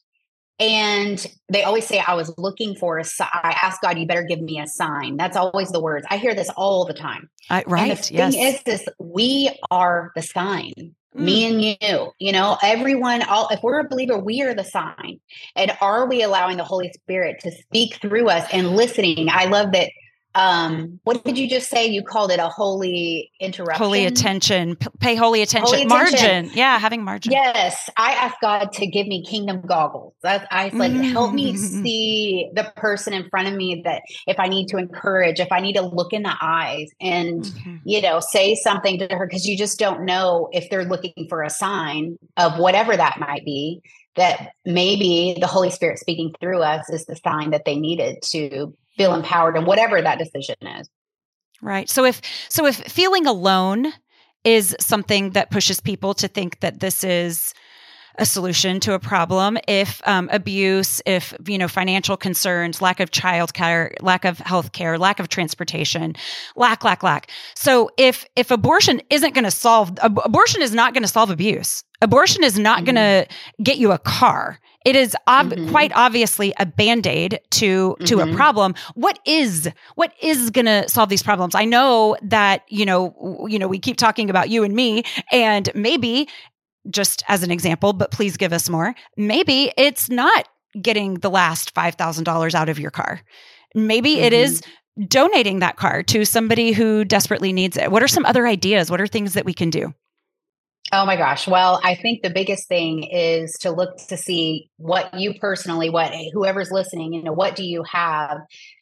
And they always say, I was looking for a sign. I asked God, you better give me a sign. That's always the words. I hear this all the time. I, right. And the yes. thing is this, we are the sign, mm. me and you, you know, everyone, all, if we're a believer, we are the sign. And are we allowing the Holy Spirit to speak through us and listening? I love that. Um, what did you just say? You called it a holy interruption. Holy attention. P- pay holy attention. Holy margin. Attention. Yeah, having margin. Yes. I asked God to give me kingdom goggles. That's, I was like, mm-hmm. help me see the person in front of me that if I need to encourage, if I need to look in the eyes and, mm-hmm. you know, say something to her, because you just don't know if they're looking for a sign of whatever that might be, that maybe the Holy Spirit speaking through us is the sign that they needed to feel empowered in whatever that decision is. Right. So if, so if feeling alone is something that pushes people to think that this is a solution to a problem, if um, abuse, if, you know, financial concerns, lack of childcare, lack of healthcare, lack of transportation, lack, lack, lack. So if, if abortion isn't going to solve, ab- abortion is not going to solve abuse. Abortion is not mm-hmm. going to get you a car. It is ob- mm-hmm. quite obviously a Band-Aid to, to mm-hmm. a problem. What is, what is going to solve these problems? I know that, you know, w- you know, we keep talking about you and me, and maybe just as an example, but please give us more. Maybe it's not getting the last five thousand dollars out of your car. Maybe mm-hmm. it is donating that car to somebody who desperately needs it? What are some other ideas? What are things that we can do? Oh my gosh. Well, I think the biggest thing is to look to see what you personally, what whoever's listening, you know, what do you have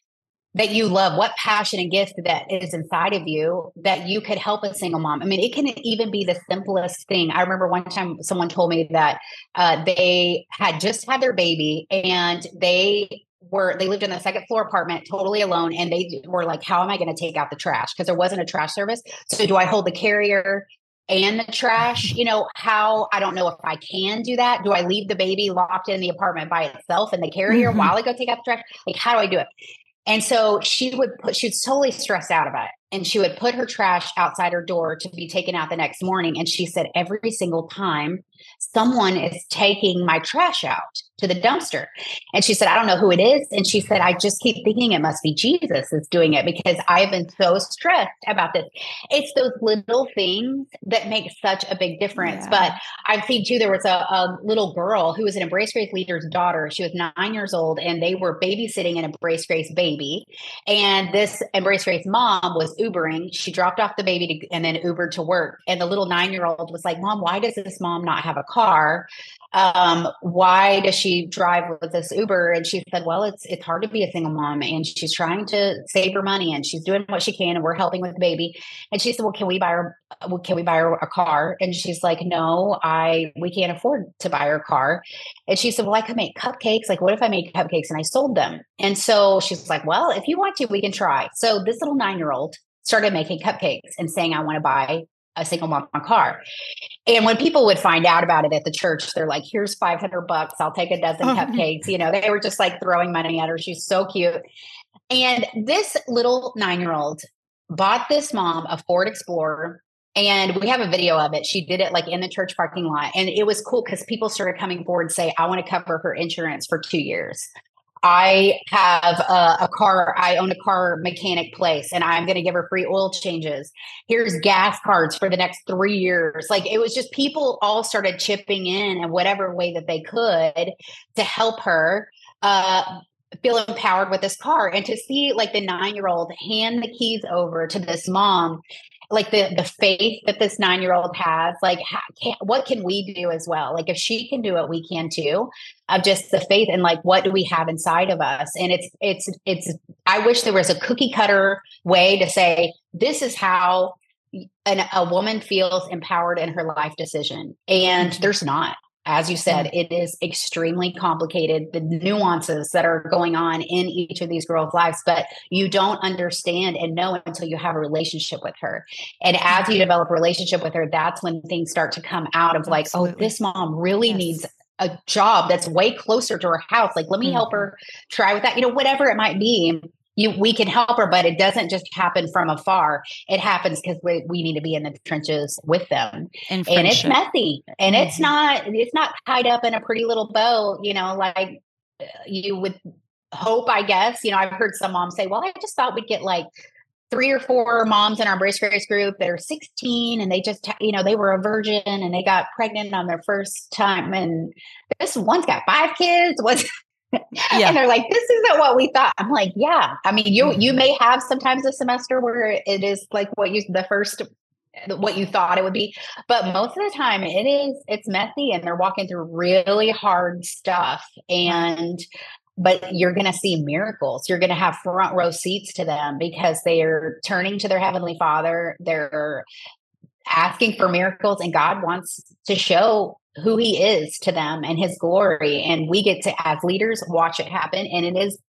that you love? What passion and gift that is inside of you that you could help a single mom? I mean, it can even be the simplest thing. I remember one time someone told me that uh, they had just had their baby and they were, they lived in a second floor apartment totally alone. And they were like, how am I going to take out the trash? Because there wasn't a trash service. So do I hold the carrier and the trash? You know, how, I don't know if I can do that. Do I leave the baby locked in the apartment by itself in the carrier mm-hmm. while I go take out the trash? Like, how do I do it? And so she would put, she was totally stressed out about it. And she would put her trash outside her door to be taken out the next morning. And she said, every single time someone is taking my trash out to the dumpster. And she said, I don't know who it is. And she said, I just keep thinking it must be Jesus that's doing it because I've been so stressed about this. It's those little things that make such a big difference. Yeah. But I've seen too, there was a, a little girl who was an Embrace Grace leader's daughter. She was nine years old and they were babysitting an Embrace Grace baby. And this Embrace Grace mom was Ubering. She dropped off the baby to, and then Ubered to work. And the little nine-year-old was like, Mom, why does this mom not have a car? Um, why does she drive with this Uber? And she said, well, it's, it's hard to be a single mom and she's trying to save her money and she's doing what she can and we're helping with the baby. And she said, well, can we buy her, well, can we buy her a car? And she's like, no, I, we can't afford to buy her a car. And she said, well, I could make cupcakes. Like, what if I made cupcakes and I sold them? And so she's like, well, if you want to, we can try. So this little nine-year-old started making cupcakes and saying, I want to buy a single mom car. And when people would find out about it at the church, they're like, here's five hundred bucks. I'll take a dozen cupcakes. You know, they were just like throwing money at her. She's so cute. And this little nine-year-old bought this mom a Ford Explorer. And we have a video of it. She did it like in the church parking lot. And it was cool because people started coming forward and say, I want to cover her insurance for two years. I have a, a car. I own a car mechanic place and I'm going to give her free oil changes. Here's gas cards for the next three years. Like it was just people all started chipping in in whatever way that they could to help her uh, feel empowered with this car and to see like the nine-year-old hand the keys over to this mom. Like the, the faith that this nine-year-old has, like how, can, what can we do as well? Like if she can do it, we can too. Of just the faith and like, what do we have inside of us? And it's, it's, it's, I wish there was a cookie cutter way to say, this is how an, a woman feels empowered in her life decision. And mm-hmm. there's not. As you said, it is extremely complicated, the nuances that are going on in each of these girls' lives, but you don't understand and know until you have a relationship with her. And as you develop a relationship with her, that's when things start to come out of like, Absolutely. oh, this mom really yes. needs a job that's way closer to her house. Like, let me mm-hmm. help her try with that, you know, whatever it might be. You, we can help her, but it doesn't just happen from afar. It happens because we, we need to be in the trenches with them. And, and it's messy and mm-hmm. it's not, it's not tied up in a pretty little bow, you know, like you would hope, I guess. You know, I've heard some moms say, well, I just thought we'd get like three or four moms in our Embrace Grace group that are sixteen and they just, you know, they were a virgin and they got pregnant on their first time. And this one's got five kids. What's Yeah. And they're like, this isn't what we thought. I'm like, yeah. I mean, you you may have sometimes a semester where it is like what you the first what you thought it would be, but most of the time it is it's messy and they're walking through really hard stuff. And but you're going to see miracles. You're going to have front row seats to them because they are turning to their Heavenly Father. They're asking for miracles, and God wants to show who he is to them and his glory. And we get to, as leaders, watch it happen. And it is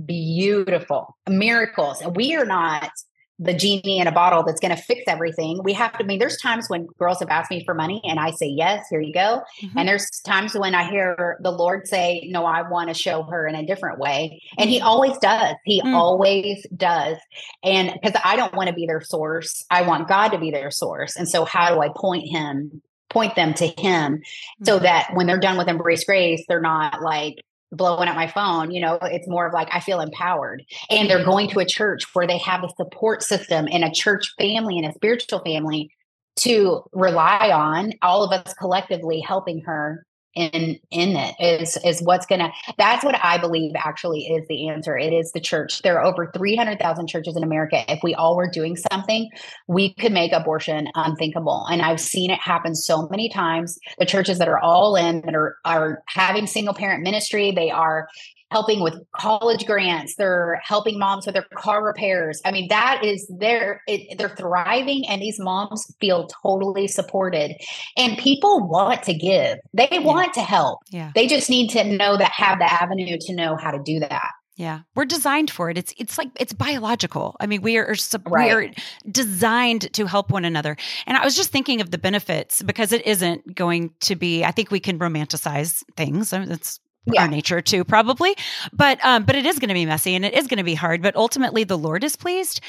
beautiful miracles. And we are not the genie in a bottle that's going to fix everything. We have to, I mean, there's times when girls have asked me for money and I say, yes, here you go. Mm-hmm. And there's times when I hear the Lord say, no, I want to show her in a different way. And he always does. He mm-hmm. always does. And because I don't want to be their source, I want God to be their source. And so how do I point him, point them to him mm-hmm. so that when they're done with Embrace Grace, they're not like, blowing up my phone, you know, it's more of like, I feel empowered. And they're going to a church where they have a support system and a church family and a spiritual family to rely on, all of us collectively helping her in in it is is what's gonna that's what I believe actually is the answer. It is the church. There are over three hundred thousand churches in America. If we all were doing something, we could make abortion unthinkable. And I've seen it happen so many times. The churches that are all in, that are are having single parent ministry, they are helping with college grants. They're helping moms with their car repairs. I mean, that is their, it, they're thriving, and these moms feel totally supported, and people want to give. They yeah. want to help. Yeah. They just need to know that, have the avenue to know how to do that. Yeah. We're designed for it. It's, it's like, it's biological. I mean, we are, Right. we are designed to help one another. And I was just thinking of the benefits, because it isn't going to be, I think we can romanticize things. I mean, that's Yeah. our nature too, probably. But um, but it is going to be messy, and it is going to be hard. But ultimately, the Lord is pleased,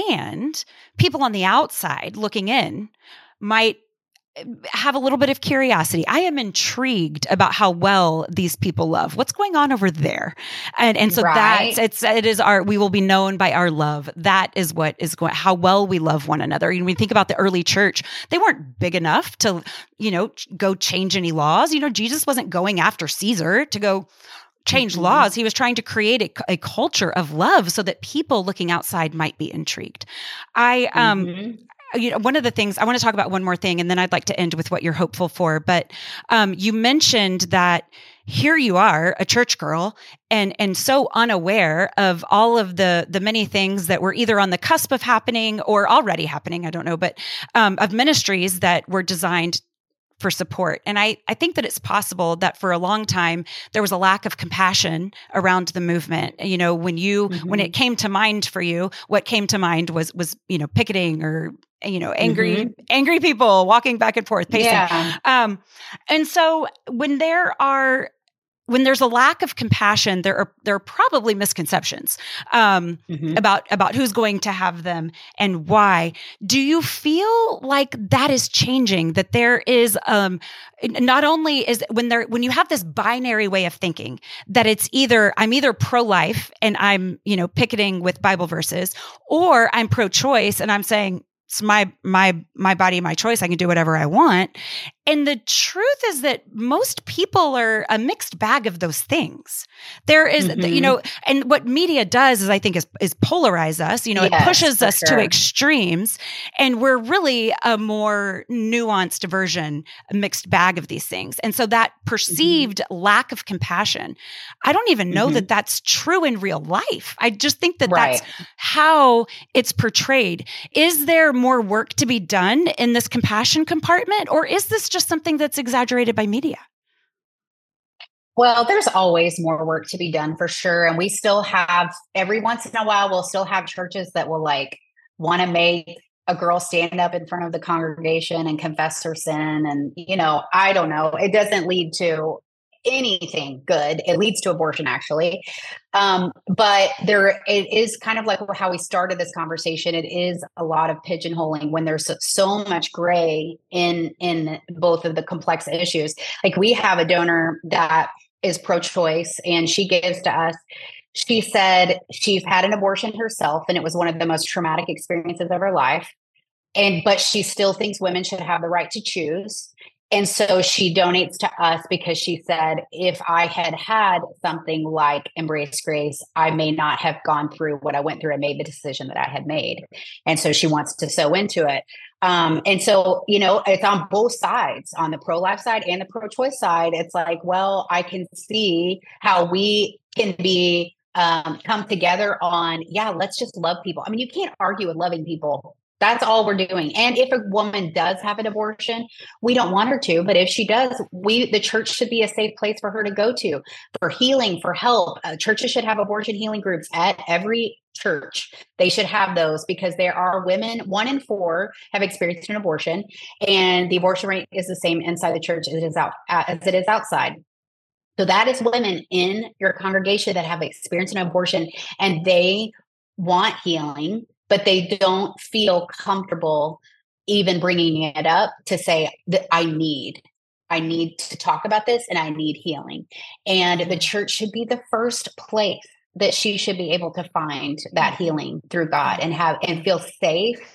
and people on the outside looking in might have a little bit of curiosity. I am intrigued about how well these people love. What's going on over there? And and so Right. that's it's it is our we will be known by our love. That is what is going how well we love one another. And when we think about the early church, they weren't big enough to, you know, go change any laws. You know, Jesus wasn't going after Caesar to go change Mhm. laws. He was trying to create a, a culture of love so that people looking outside might be intrigued. I um Mhm. you know, one of the things I want to talk about one more thing, and then I'd like to end with what you're hopeful for. But um, you mentioned that here you are, a church girl, and and so unaware of all of the the many things that were either on the cusp of happening or already happening. I don't know, but um, of ministries that were designed for support. And I, I think that it's possible that for a long time, there was a lack of compassion around the movement. You know, when you, Mhm. when it came to mind for you, what came to mind was, was, you know, picketing or, you know, angry, Mhm. angry people walking back and forth, pacing. Yeah. Um, and so when there are, when there's a lack of compassion, there are there are probably misconceptions um, Mhm. about about who's going to have them and why. Do you feel like that is changing? That there is um, not only is when there when you have this binary way of thinking that it's either I'm either pro-life and I'm you know picketing with Bible verses, or I'm pro-choice and I'm saying it's my my my body, my choice. I can do whatever I want. And the truth is that most people are a mixed bag of those things. There is, Mhm. you know, and what media does is, I think, is, is polarize us. You know, Yes, it pushes for us sure. to extremes, and we're really a more nuanced version, a mixed bag of these things. And so that perceived lack of compassion, I don't even know Mhm. that that's true in real life. I just think that Right. that's how it's portrayed. Is there more work to be done in this compassion compartment, or is this just something that's exaggerated by media? Well, there's always more work to be done for sure. And we still have, every once in a while, we'll still have churches that will like want to make a girl stand up in front of the congregation and confess her sin. And, you know, I don't know. It doesn't lead to anything good. It leads to abortion, actually. Um, but there, it is kind of like how we started this conversation. It is a lot of pigeonholing when there's so, so much gray in in both of the complex issues. Like we have a donor that is pro-choice, and she gives to us. She said she's had an abortion herself, and it was one of the most traumatic experiences of her life. And but she still thinks women should have the right to choose. And so she donates to us because she said, if I had had something like Embrace Grace, I may not have gone through what I went through and made the decision that I had made. And so she wants to sow into it. Um, and so, you know, it's on both sides, on the pro-life side and the pro-choice side. It's like, well, I can see how we can be um, come together on, yeah, let's just love people. I mean, you can't argue with loving people. That's all we're doing. And if a woman does have an abortion, we don't want her to, but if she does, we, the church should be a safe place for her to go to for healing, for help. Uh, churches should have abortion healing groups at every church. They should have those because there are women, one in four have experienced an abortion, and the abortion rate is the same inside the church as it is out, as it is outside. So that is women in your congregation that have experienced an abortion, and they want healing, but they don't feel comfortable even bringing it up to say that I need, I need to talk about this and I need healing. And the church should be the first place that she should be able to find that healing through God and have, and feel safe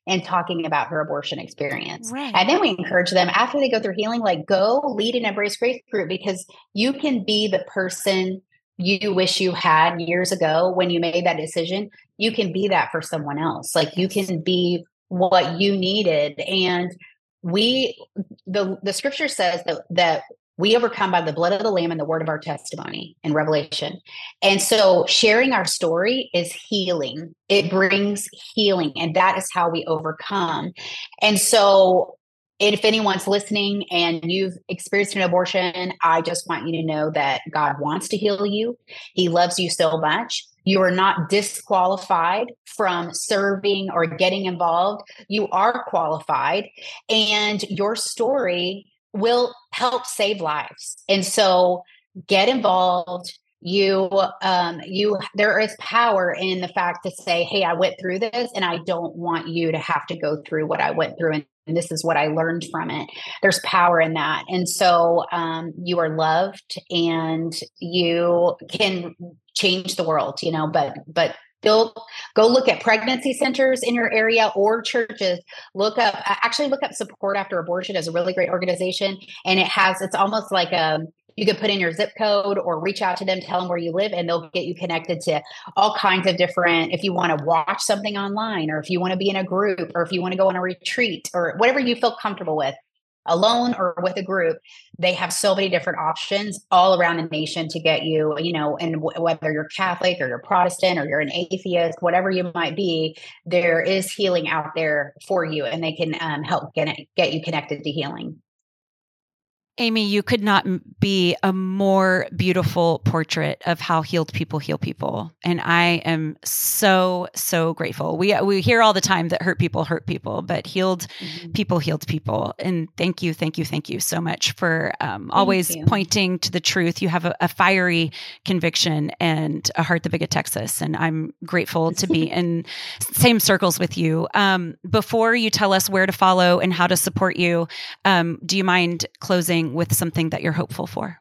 and talking about her abortion experience. Right. And then we encourage them after they go through healing, like go lead an Embrace Grace group, because you can be the person you wish you had years ago when you made that decision. You can be that for someone else. Like you can be what you needed. And we, the, the scripture says that, that we overcome by the blood of the Lamb and the word of our testimony in Revelation. And so sharing our story is healing. It brings healing, and that is how we overcome. And so if anyone's listening and you've experienced an abortion, I just want you to know that God wants to heal you. He loves you so much. You are not disqualified from serving or getting involved. You are qualified, and your story will help save lives. And so get involved. You, um, you, there is power in the fact to say, hey, I went through this and I don't want you to have to go through what I went through. And, and this is what I learned from it. There's power in that. And so, um, you are loved and you can change the world, you know, but, but Go, go look at pregnancy centers in your area or churches. Look up, actually look up Support After Abortion as a really great organization. And it has, it's almost like a, you could put in your zip code or reach out to them, tell them where you live, and they'll get you connected to all kinds of different, if you want to watch something online, or if you want to be in a group, or if you want to go on a retreat, or whatever you feel comfortable with, alone or with a group. They have so many different options all around the nation to get you, you know, and w- whether you're Catholic or you're Protestant or you're an atheist, whatever you might be, there is healing out there for you, and they can um, help get, get you connected to healing. Amy, you could not be a more beautiful portrait of how healed people heal people. And I am so, so grateful. We we hear all the time that hurt people hurt people, but healed mm-hmm. people healed people. And thank you, thank you, thank you so much for um, always pointing to the truth. You have a, a fiery conviction and a heart the big of Texas. And I'm grateful to be in same circles with you. Um, before you tell us where to follow and how to support you, um, do you mind closing with something that you're hopeful for?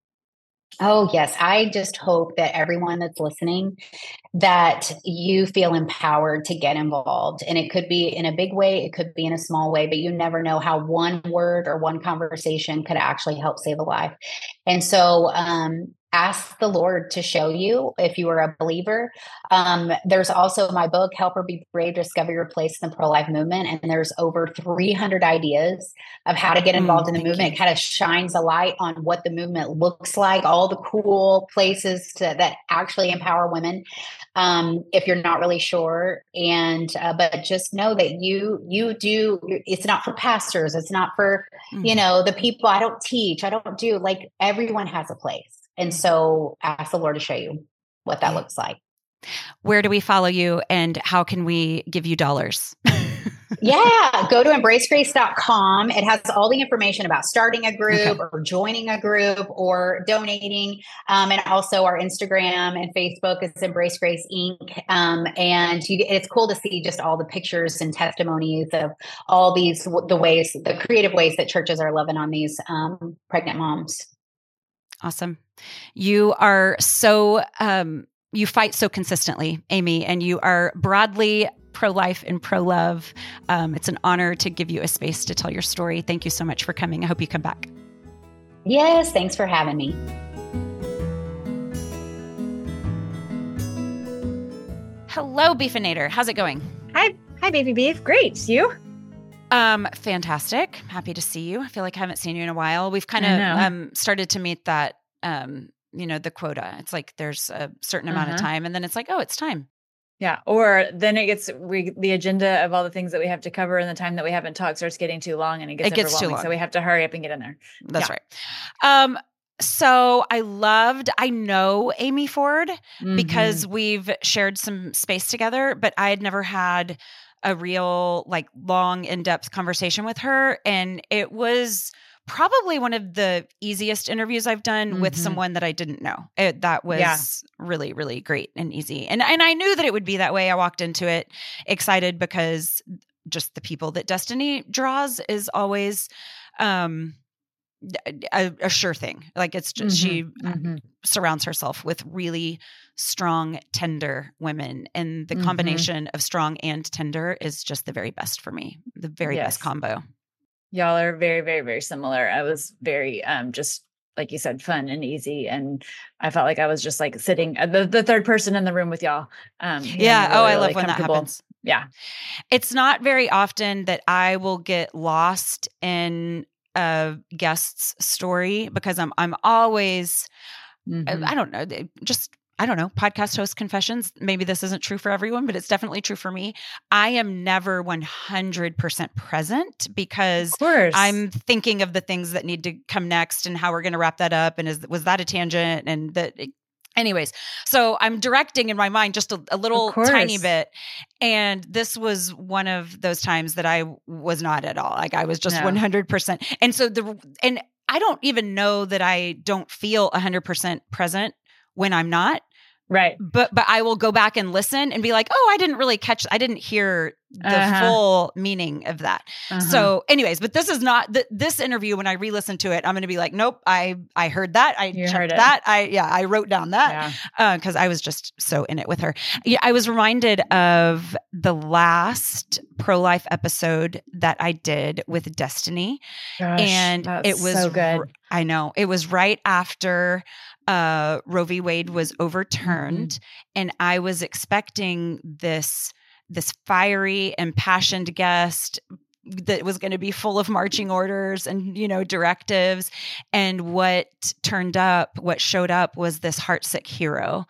Oh, yes. I just hope that everyone that's listening, that you feel empowered to get involved. And it could be in a big way, it could be in a small way, but you never know how one word or one conversation could actually help save a life. And so, um, ask the Lord to show you if you are a believer. Um, there's also my book, Help Her Be Brave, Discover Your Place in the Pro-Life Movement. And there's over three hundred ideas of how to get involved mm, in the movement. You. It kind of shines a light on what the movement looks like, all the cool places to, that actually empower women. Um, if you're not really sure. And, uh, but just know that you, you do, it's not for pastors. It's not for, mm. you know, the people. I don't teach, I don't do, like, everyone has a place. And so ask the Lord to show you what that looks like. Where do we follow you, and how can we give you dollars? Yeah, go to embrace grace dot com. It has all the information about starting a group okay. or joining a group or donating. Um, and also our Instagram and Facebook is Embrace Grace Incorporated. Um, and you, it's cool to see just all the pictures and testimonies of all these, the ways, the creative ways that churches are loving on these um, pregnant moms. Awesome. You are so, um, you fight so consistently, Amy, and you are broadly pro-life and pro-love. Um, it's an honor to give you a space to tell your story. Thank you so much for coming. I hope you come back. Yes, thanks for having me. Hello, Beefinator. How's it going? Hi, hi, Baby Beef. Great. You? Um, fantastic. Happy to see you. I feel like I haven't seen you in a while. We've kind of um, started to meet that, um, you know, the quota. It's like there's a certain amount uh-huh. of time, and then it's like, oh, it's time. Yeah. Or then it gets, we, the agenda of all the things that we have to cover and the time that we haven't talked starts getting too long, and it gets, it gets too long. So we have to hurry up and get in there. That's yeah. right. Um, So I loved, I know Amy Ford mm-hmm. because we've shared some space together, but I had never had a real, like, long, in-depth conversation with her. And it was probably one of the easiest interviews I've done mm-hmm. with someone that I didn't know. It, that was yeah. really, really great and easy. And, and I knew that it would be that way. I walked into it excited because just the people that Destiny draws is always, um, a, a sure thing. Like it's just, Mm-hmm. she Mm-hmm. surrounds herself with really strong, tender women. And the Mm-hmm. combination of strong and tender is just the very best for me. The very Yes. best combo. Y'all are very, very, very similar. I was very, um, just like you said, fun and easy. And I felt like I was just like sitting uh, the, the third person in the room with y'all. Um, yeah. really, oh, I really love when that happens. Yeah. It's not very often that I will get lost in a guest's story because I'm, I'm always, Mm-hmm. I, I don't know, just, I don't know, podcast host confessions. Maybe this isn't true for everyone, but it's definitely true for me. I am never one hundred percent present because I'm thinking of the things that need to come next and how we're going to wrap that up. And is, was that a tangent? And that, anyways, so I'm directing in my mind just a, a little tiny bit. And this was one of those times that I was not at all. Like I was just no. one hundred percent. And so the, and I don't even know that I don't feel one hundred percent present when I'm not. Right. But, but I will go back and listen and be like, oh, I didn't really catch, I didn't hear the uh-huh. full meaning of that. Uh-huh. So anyways, but this is not th- this interview. When I re-listen to it, I'm going to be like, nope, I, I heard that. I you checked that. I, yeah, I wrote down that. Yeah. Uh, cause I was just so in it with her. Yeah. I was reminded of the last pro-life episode that I did with Destiny. Gosh, and it was so good. r- I know it was right after uh, Roe v. Wade was overturned. Mm-hmm. And I was expecting this, this fiery, impassioned guest that was going to be full of marching orders and, you know, directives. And what turned up, what showed up was this heartsick hero.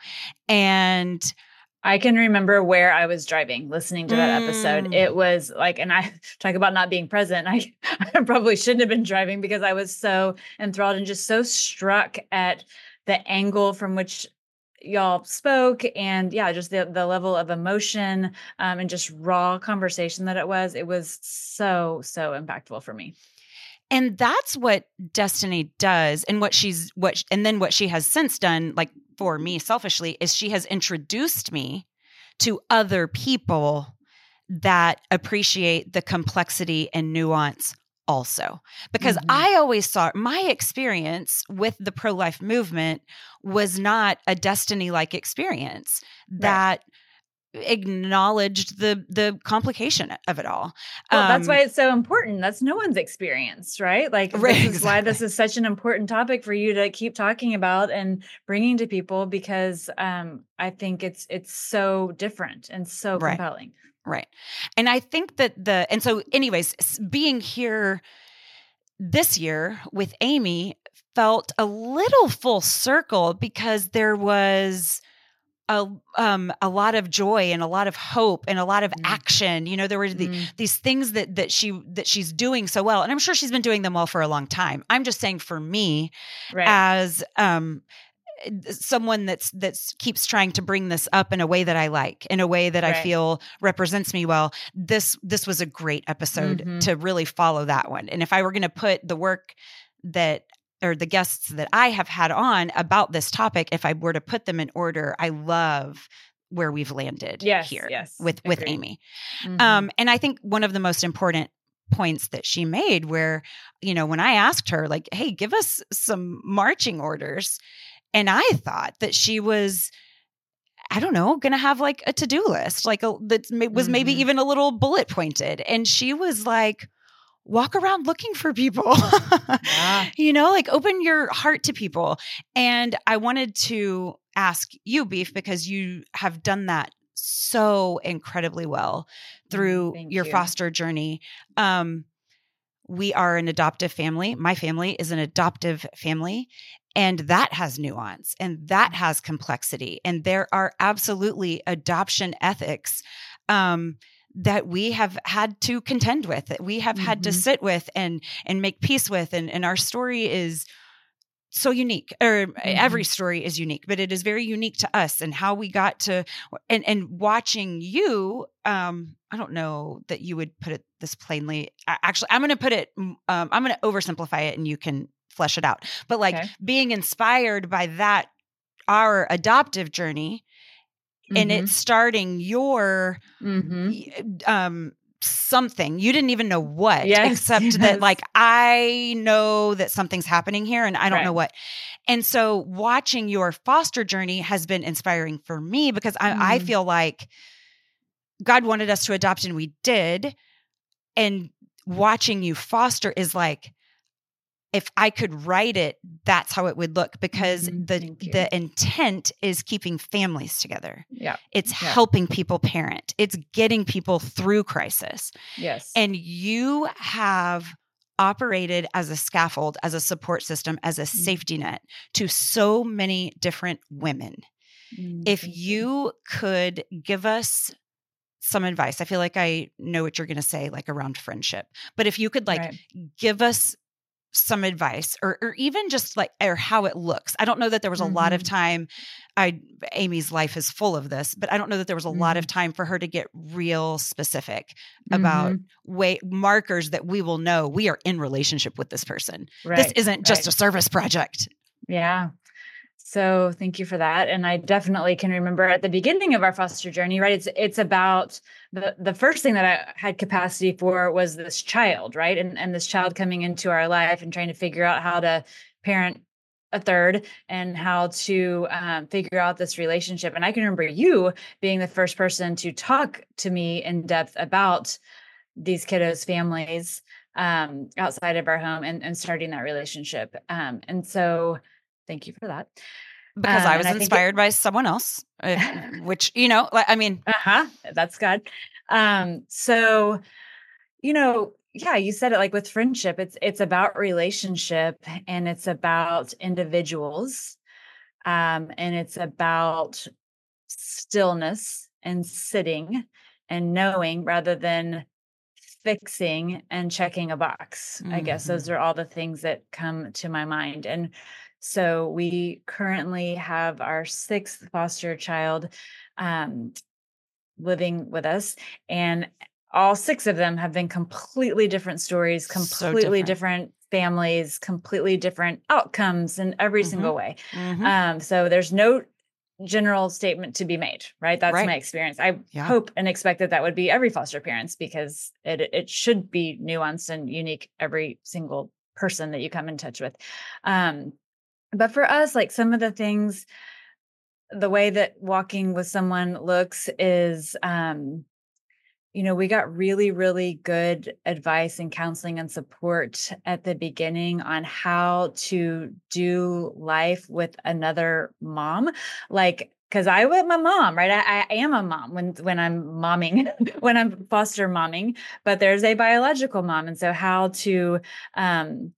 And I can remember where I was driving, listening to that mm. episode. It was like, and I talk about not being present. I, I probably shouldn't have been driving because I was so enthralled and just so struck at the angle from which y'all spoke. And yeah, just the, the level of emotion um, and just raw conversation that it was. It was so, so impactful for me. And that's what Destiny does. And what she's, what, and then what she has since done, like for me selfishly, is she has introduced me to other people that appreciate the complexity and nuance also. Because mm-hmm. I always saw my experience with the pro-life movement was not a Destiny-like experience that right. acknowledged the the complication of it all. Well, um, that's why it's so important. That's no one's experience, right? Like right, this is exactly. why this is such an important topic for you to keep talking about and bringing to people, because um, I think it's it's so different and so right. compelling. Right. And I think that the, and so anyways, being here this year with Amy felt a little full circle because there was a, um, a lot of joy and a lot of hope and a lot of mm. action. You know, there were the, mm. these things that, that she, that she's doing so well. And I'm sure she's been doing them well for a long time. I'm just saying for me right. as, um, someone that's that's keeps trying to bring this up in a way that I like, in a way that right. I feel represents me well. This this was a great episode mm-hmm. to really follow that one. And if I were going to put the work that or the guests that I have had on about this topic, if I were to put them in order, I love where we've landed yes, here yes. with Agreed. with Amy. Mm-hmm. Um, and I think one of the most important points that she made, where you know when I asked her like, "Hey, give us some marching orders." And I thought that she was, I don't know, going to have like a to-do list, like a, that was maybe mm-hmm. even a little bullet pointed. And she was like, walk around looking for people, yeah. you know, like open your heart to people. And I wanted to ask you, Beef, because you have done that so incredibly well through Thank your you. foster journey. Um, we are an adoptive family. My family is an adoptive family. And that has nuance and that has complexity. And there are absolutely adoption ethics um, that we have had to contend with, that we have mm-hmm. had to sit with and and make peace with. And, and our story is so unique, or mm-hmm. every story is unique, but it is very unique to us and how we got to, and, and watching you, um, I don't know that you would put it this plainly. Actually, I'm going to put it, um, I'm going to oversimplify it and you can flesh it out. But like okay. being inspired by that, our adoptive journey mm-hmm. and it starting your, mm-hmm. um, something. You didn't even know what, yes, except yes. that like, I know that something's happening here and I don't right. know what. And so watching your foster journey has been inspiring for me because I, mm. I feel like God wanted us to adopt and we did. And watching you foster is like, if I could write it, that's how it would look because mm-hmm. the the intent is keeping families together. Yeah. It's yeah. helping people parent. It's getting people through crisis. Yes. And you have operated as a scaffold, as a support system, as a mm-hmm. safety net to so many different women. Mm-hmm. If you, you could give us some advice, I feel like I know what you're going to say, like around friendship, but if you could like right. give us some advice or, or even just like, or how it looks. I don't know that there was a mm-hmm. lot of time. I, Amy's life is full of this, but I don't know that there was a mm-hmm. lot of time for her to get real specific mm-hmm. about way markers that we will know we are in relationship with this person. Right. This isn't right. just a service project. Yeah. So thank you for that. And I definitely can remember at the beginning of our foster journey, right? It's it's about the, the first thing that I had capacity for was this child, right? And, and this child coming into our life and trying to figure out how to parent a third and how to um, figure out this relationship. And I can remember you being the first person to talk to me in depth about these kiddos' families um, outside of our home and, and starting that relationship. Um, and so thank you for that. Because um, I was I inspired it, by someone else, if, which, you know, like, I mean. Uh-huh. That's God. Um, so, you know, yeah, you said it like with friendship, it's, it's about relationship and it's about individuals. Um, and it's about stillness and sitting and knowing rather than fixing and checking a box. Mm-hmm. I guess those are all the things that come to my mind. And so we currently have our sixth foster child um, living with us, and all six of them have been completely different stories, completely so different. different families, completely different outcomes in every mm-hmm. single way. Mm-hmm. Um, so there's no general statement to be made, right? That's right. my experience. I yeah. hope and expect that that would be every foster parents because it it should be nuanced and unique every single person that you come in touch with. Um, But for us, like some of the things, the way that walking with someone looks is, um, you know, we got really, really good advice and counseling and support at the beginning on how to do life with another mom. Like, because I was my mom, right? I, I am a mom when when I'm momming, when I'm foster momming, but there's a biological mom. And so how to um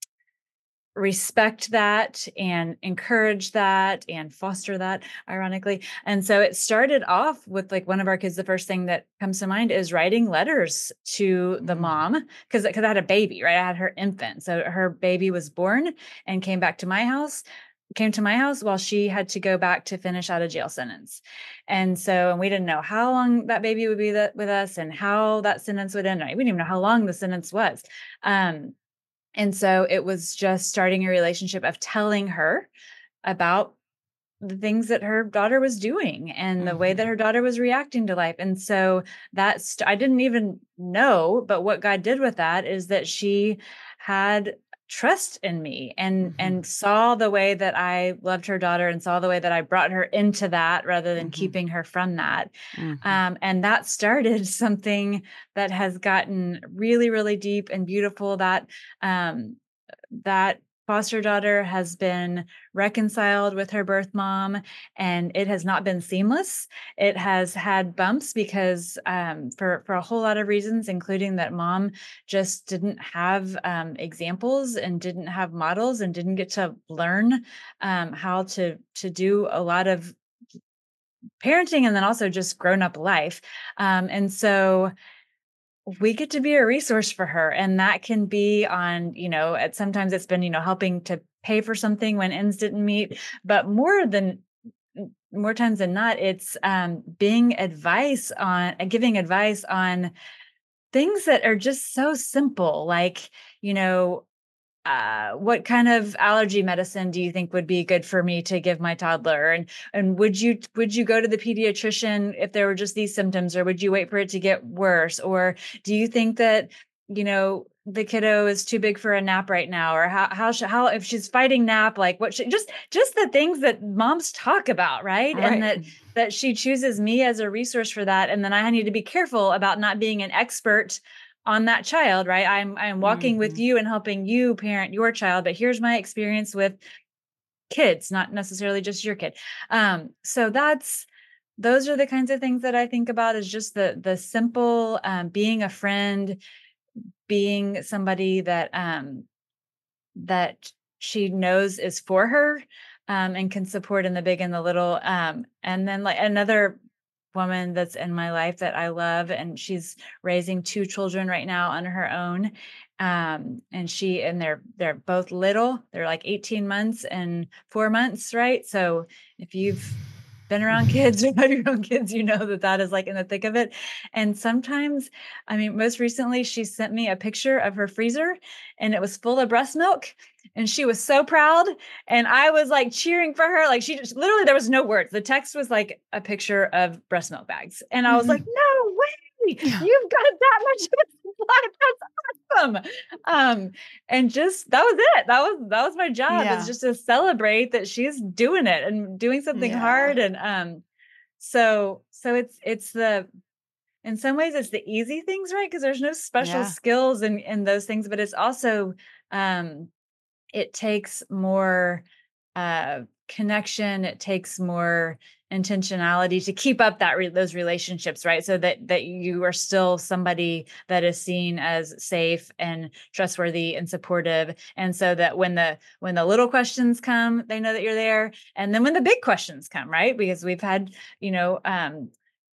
respect that and encourage that and foster that, ironically. And so it started off with like one of our kids, the first thing that comes to mind is writing letters to the mom because because I had a baby, right? I had her infant. So her baby was born and came back to my house, came to my house while she had to go back to finish out a jail sentence. And so, and we didn't know how long that baby would be that, with us and how that sentence would end. We didn't even know how long the sentence was. Um, And so it was just starting a relationship of telling her about the things that her daughter was doing and mm-hmm. the way that her daughter was reacting to life. And so that's, I didn't even know, but what God did with that is that she had trust in me and, mm-hmm. and saw the way that I loved her daughter and saw the way that I brought her into that rather than mm-hmm. keeping her from that. Mm-hmm. Um, and that started something that has gotten really, really deep and beautiful. That, um, that foster daughter has been reconciled with her birth mom, and it has not been seamless. It has had bumps because um, for, for a whole lot of reasons, including that mom just didn't have um, examples and didn't have models and didn't get to learn um, how to, to do a lot of parenting and then also just grown up life. Um, and so we get to be a resource for her. And that can be on, you know, at sometimes it's been, you know, helping to pay for something when ends didn't meet, but more than more times than not, it's um, being advice on uh, giving advice on things that are just so simple. Like, you know, uh, what kind of allergy medicine do you think would be good for me to give my toddler? And, and would you, would you go to the pediatrician if there were just these symptoms, or would you wait for it to get worse? Or do you think that, you know, the kiddo is too big for a nap right now? Or how, how, should, how, if she's fighting nap, like what should, just, just the things that moms talk about. Right? Right. And that, that she chooses me as a resource for that. And then I need to be careful about not being an expert on that child, right? I'm, I'm walking mm-hmm. with you and helping you parent your child, but here's my experience with kids, not necessarily just your kid. Um, so that's, those are the kinds of things that I think about, is just the, the simple, um, being a friend, being somebody that, um, that she knows is for her, um, and can support in the big and the little. Um, and then like another woman that's in my life that I love, and she's raising two children right now on her own. Um, and she, and they're, they're both little, they're like eighteen months and four months. Right. So if you've been around kids or have your own kids, you know that that is like in the thick of it. And sometimes, I mean, most recently she sent me a picture of her freezer and it was full of breast milk. And she was so proud. And I was like cheering for her. Like she just literally, there was no words. The text was like a picture of breast milk bags. And I was mm-hmm. like, no way, yeah. You've got that much of a supply. That's awesome. Um, and just, that was it. That was, that was my job. Yeah. It's just to celebrate that she's doing it and doing something yeah. hard. And, um, so, so it's, it's the, in some ways it's the easy things, right? Cause there's no special yeah. skills in, in those things, but it's also, um, it takes more uh, connection. It takes more intentionality to keep up that re- those relationships, right? So that that you are still somebody that is seen as safe and trustworthy and supportive, and so that when the when the little questions come, they know that you're there, and then when the big questions come, right? Because we've had, you know, um,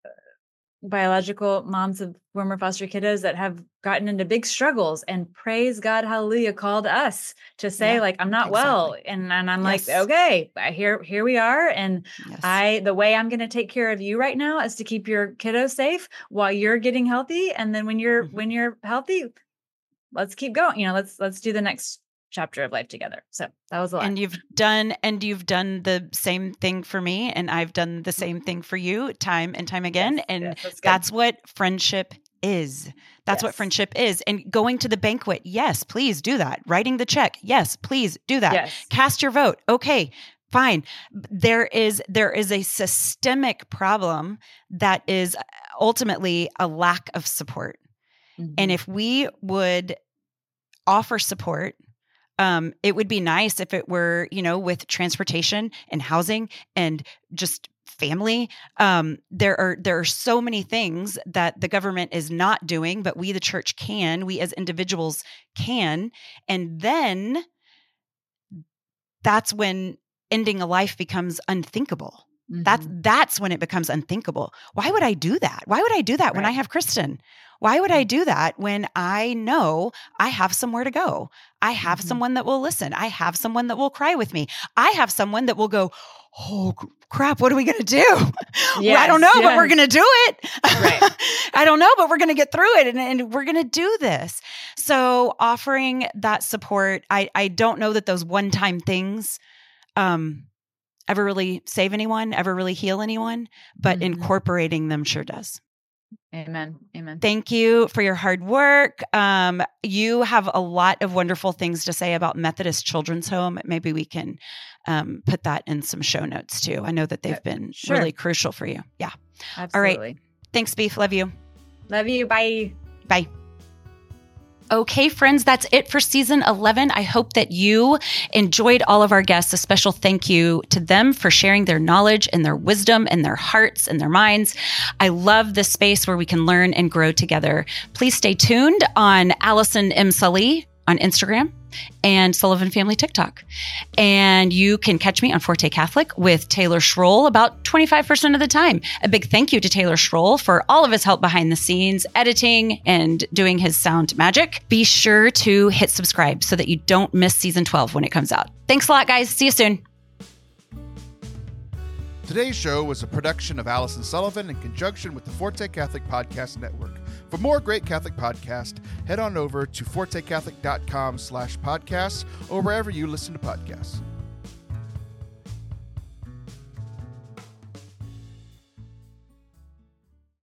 biological moms of former foster kiddos that have gotten into big struggles, and praise God, hallelujah, called us to say yeah, like, I'm not exactly. well. And, and I'm yes. like, okay, here, here we are. And yes. I, the way I'm going to take care of you right now is to keep your kiddo safe while you're getting healthy. And then when you're, mm-hmm. when you're healthy, let's keep going. You know, let's, let's do the next chapter of life together. So that was a lot. And you've done, and you've done the same thing for me, and I've done the same thing for you time and time again. Yes, and yes, that's, that's what friendship is. That's yes. what friendship is. And going to the banquet. Yes, please do that. Writing the check. Yes, please do that. Yes. Cast your vote. Okay, fine. There is, there is a systemic problem that is ultimately a lack of support. Mm-hmm. And if we would offer support, Um, it would be nice if it were, you know, with transportation and housing and just family. Um, there are, there are so many things that the government is not doing, but we, the church, can, we as individuals can. And then that's when ending a life becomes unthinkable. Mm-hmm. That's, that's when it becomes unthinkable. Why would I do that? Why would I do that right. when I have Kristen? Why would I do that when I know I have somewhere to go? I have mm-hmm. someone that will listen. I have someone that will cry with me. I have someone that will go, oh crap, what are we going to do? Yes, well, I don't know, yes. but we're going to do it. Right. I don't know, but we're going to get through it, and, and we're going to do this. So offering that support, I, I don't know that those one-time things um, ever really save anyone, ever really heal anyone, but mm-hmm. incorporating them sure does. Amen. Amen. Thank you for your hard work. Um, you have a lot of wonderful things to say about Methodist Children's Home. Maybe we can um, put that in some show notes too. I know that they've been sure. really crucial for you. Yeah. Absolutely. All right. Thanks, Beef. Love you. Love you. Bye. Bye. Okay, friends, that's it for season eleven. I hope that you enjoyed all of our guests. A special thank you to them for sharing their knowledge and their wisdom and their hearts and their minds. I love this space where we can learn and grow together. Please stay tuned on Allison M. Sully on Instagram and Sullivan Family TikTok. And you can catch me on Forte Catholic with Taylor Schroll about twenty-five percent of the time. A big thank you to Taylor Schroll for all of his help behind the scenes, editing and doing his sound magic. Be sure to hit subscribe so that you don't miss season twelve when it comes out. Thanks a lot, guys. See you soon. Today's show was a production of Allison Sullivan in conjunction with the Forte Catholic Podcast Network. For more great Catholic podcasts, head on over to fortecatholic.com slash podcasts or wherever you listen to podcasts.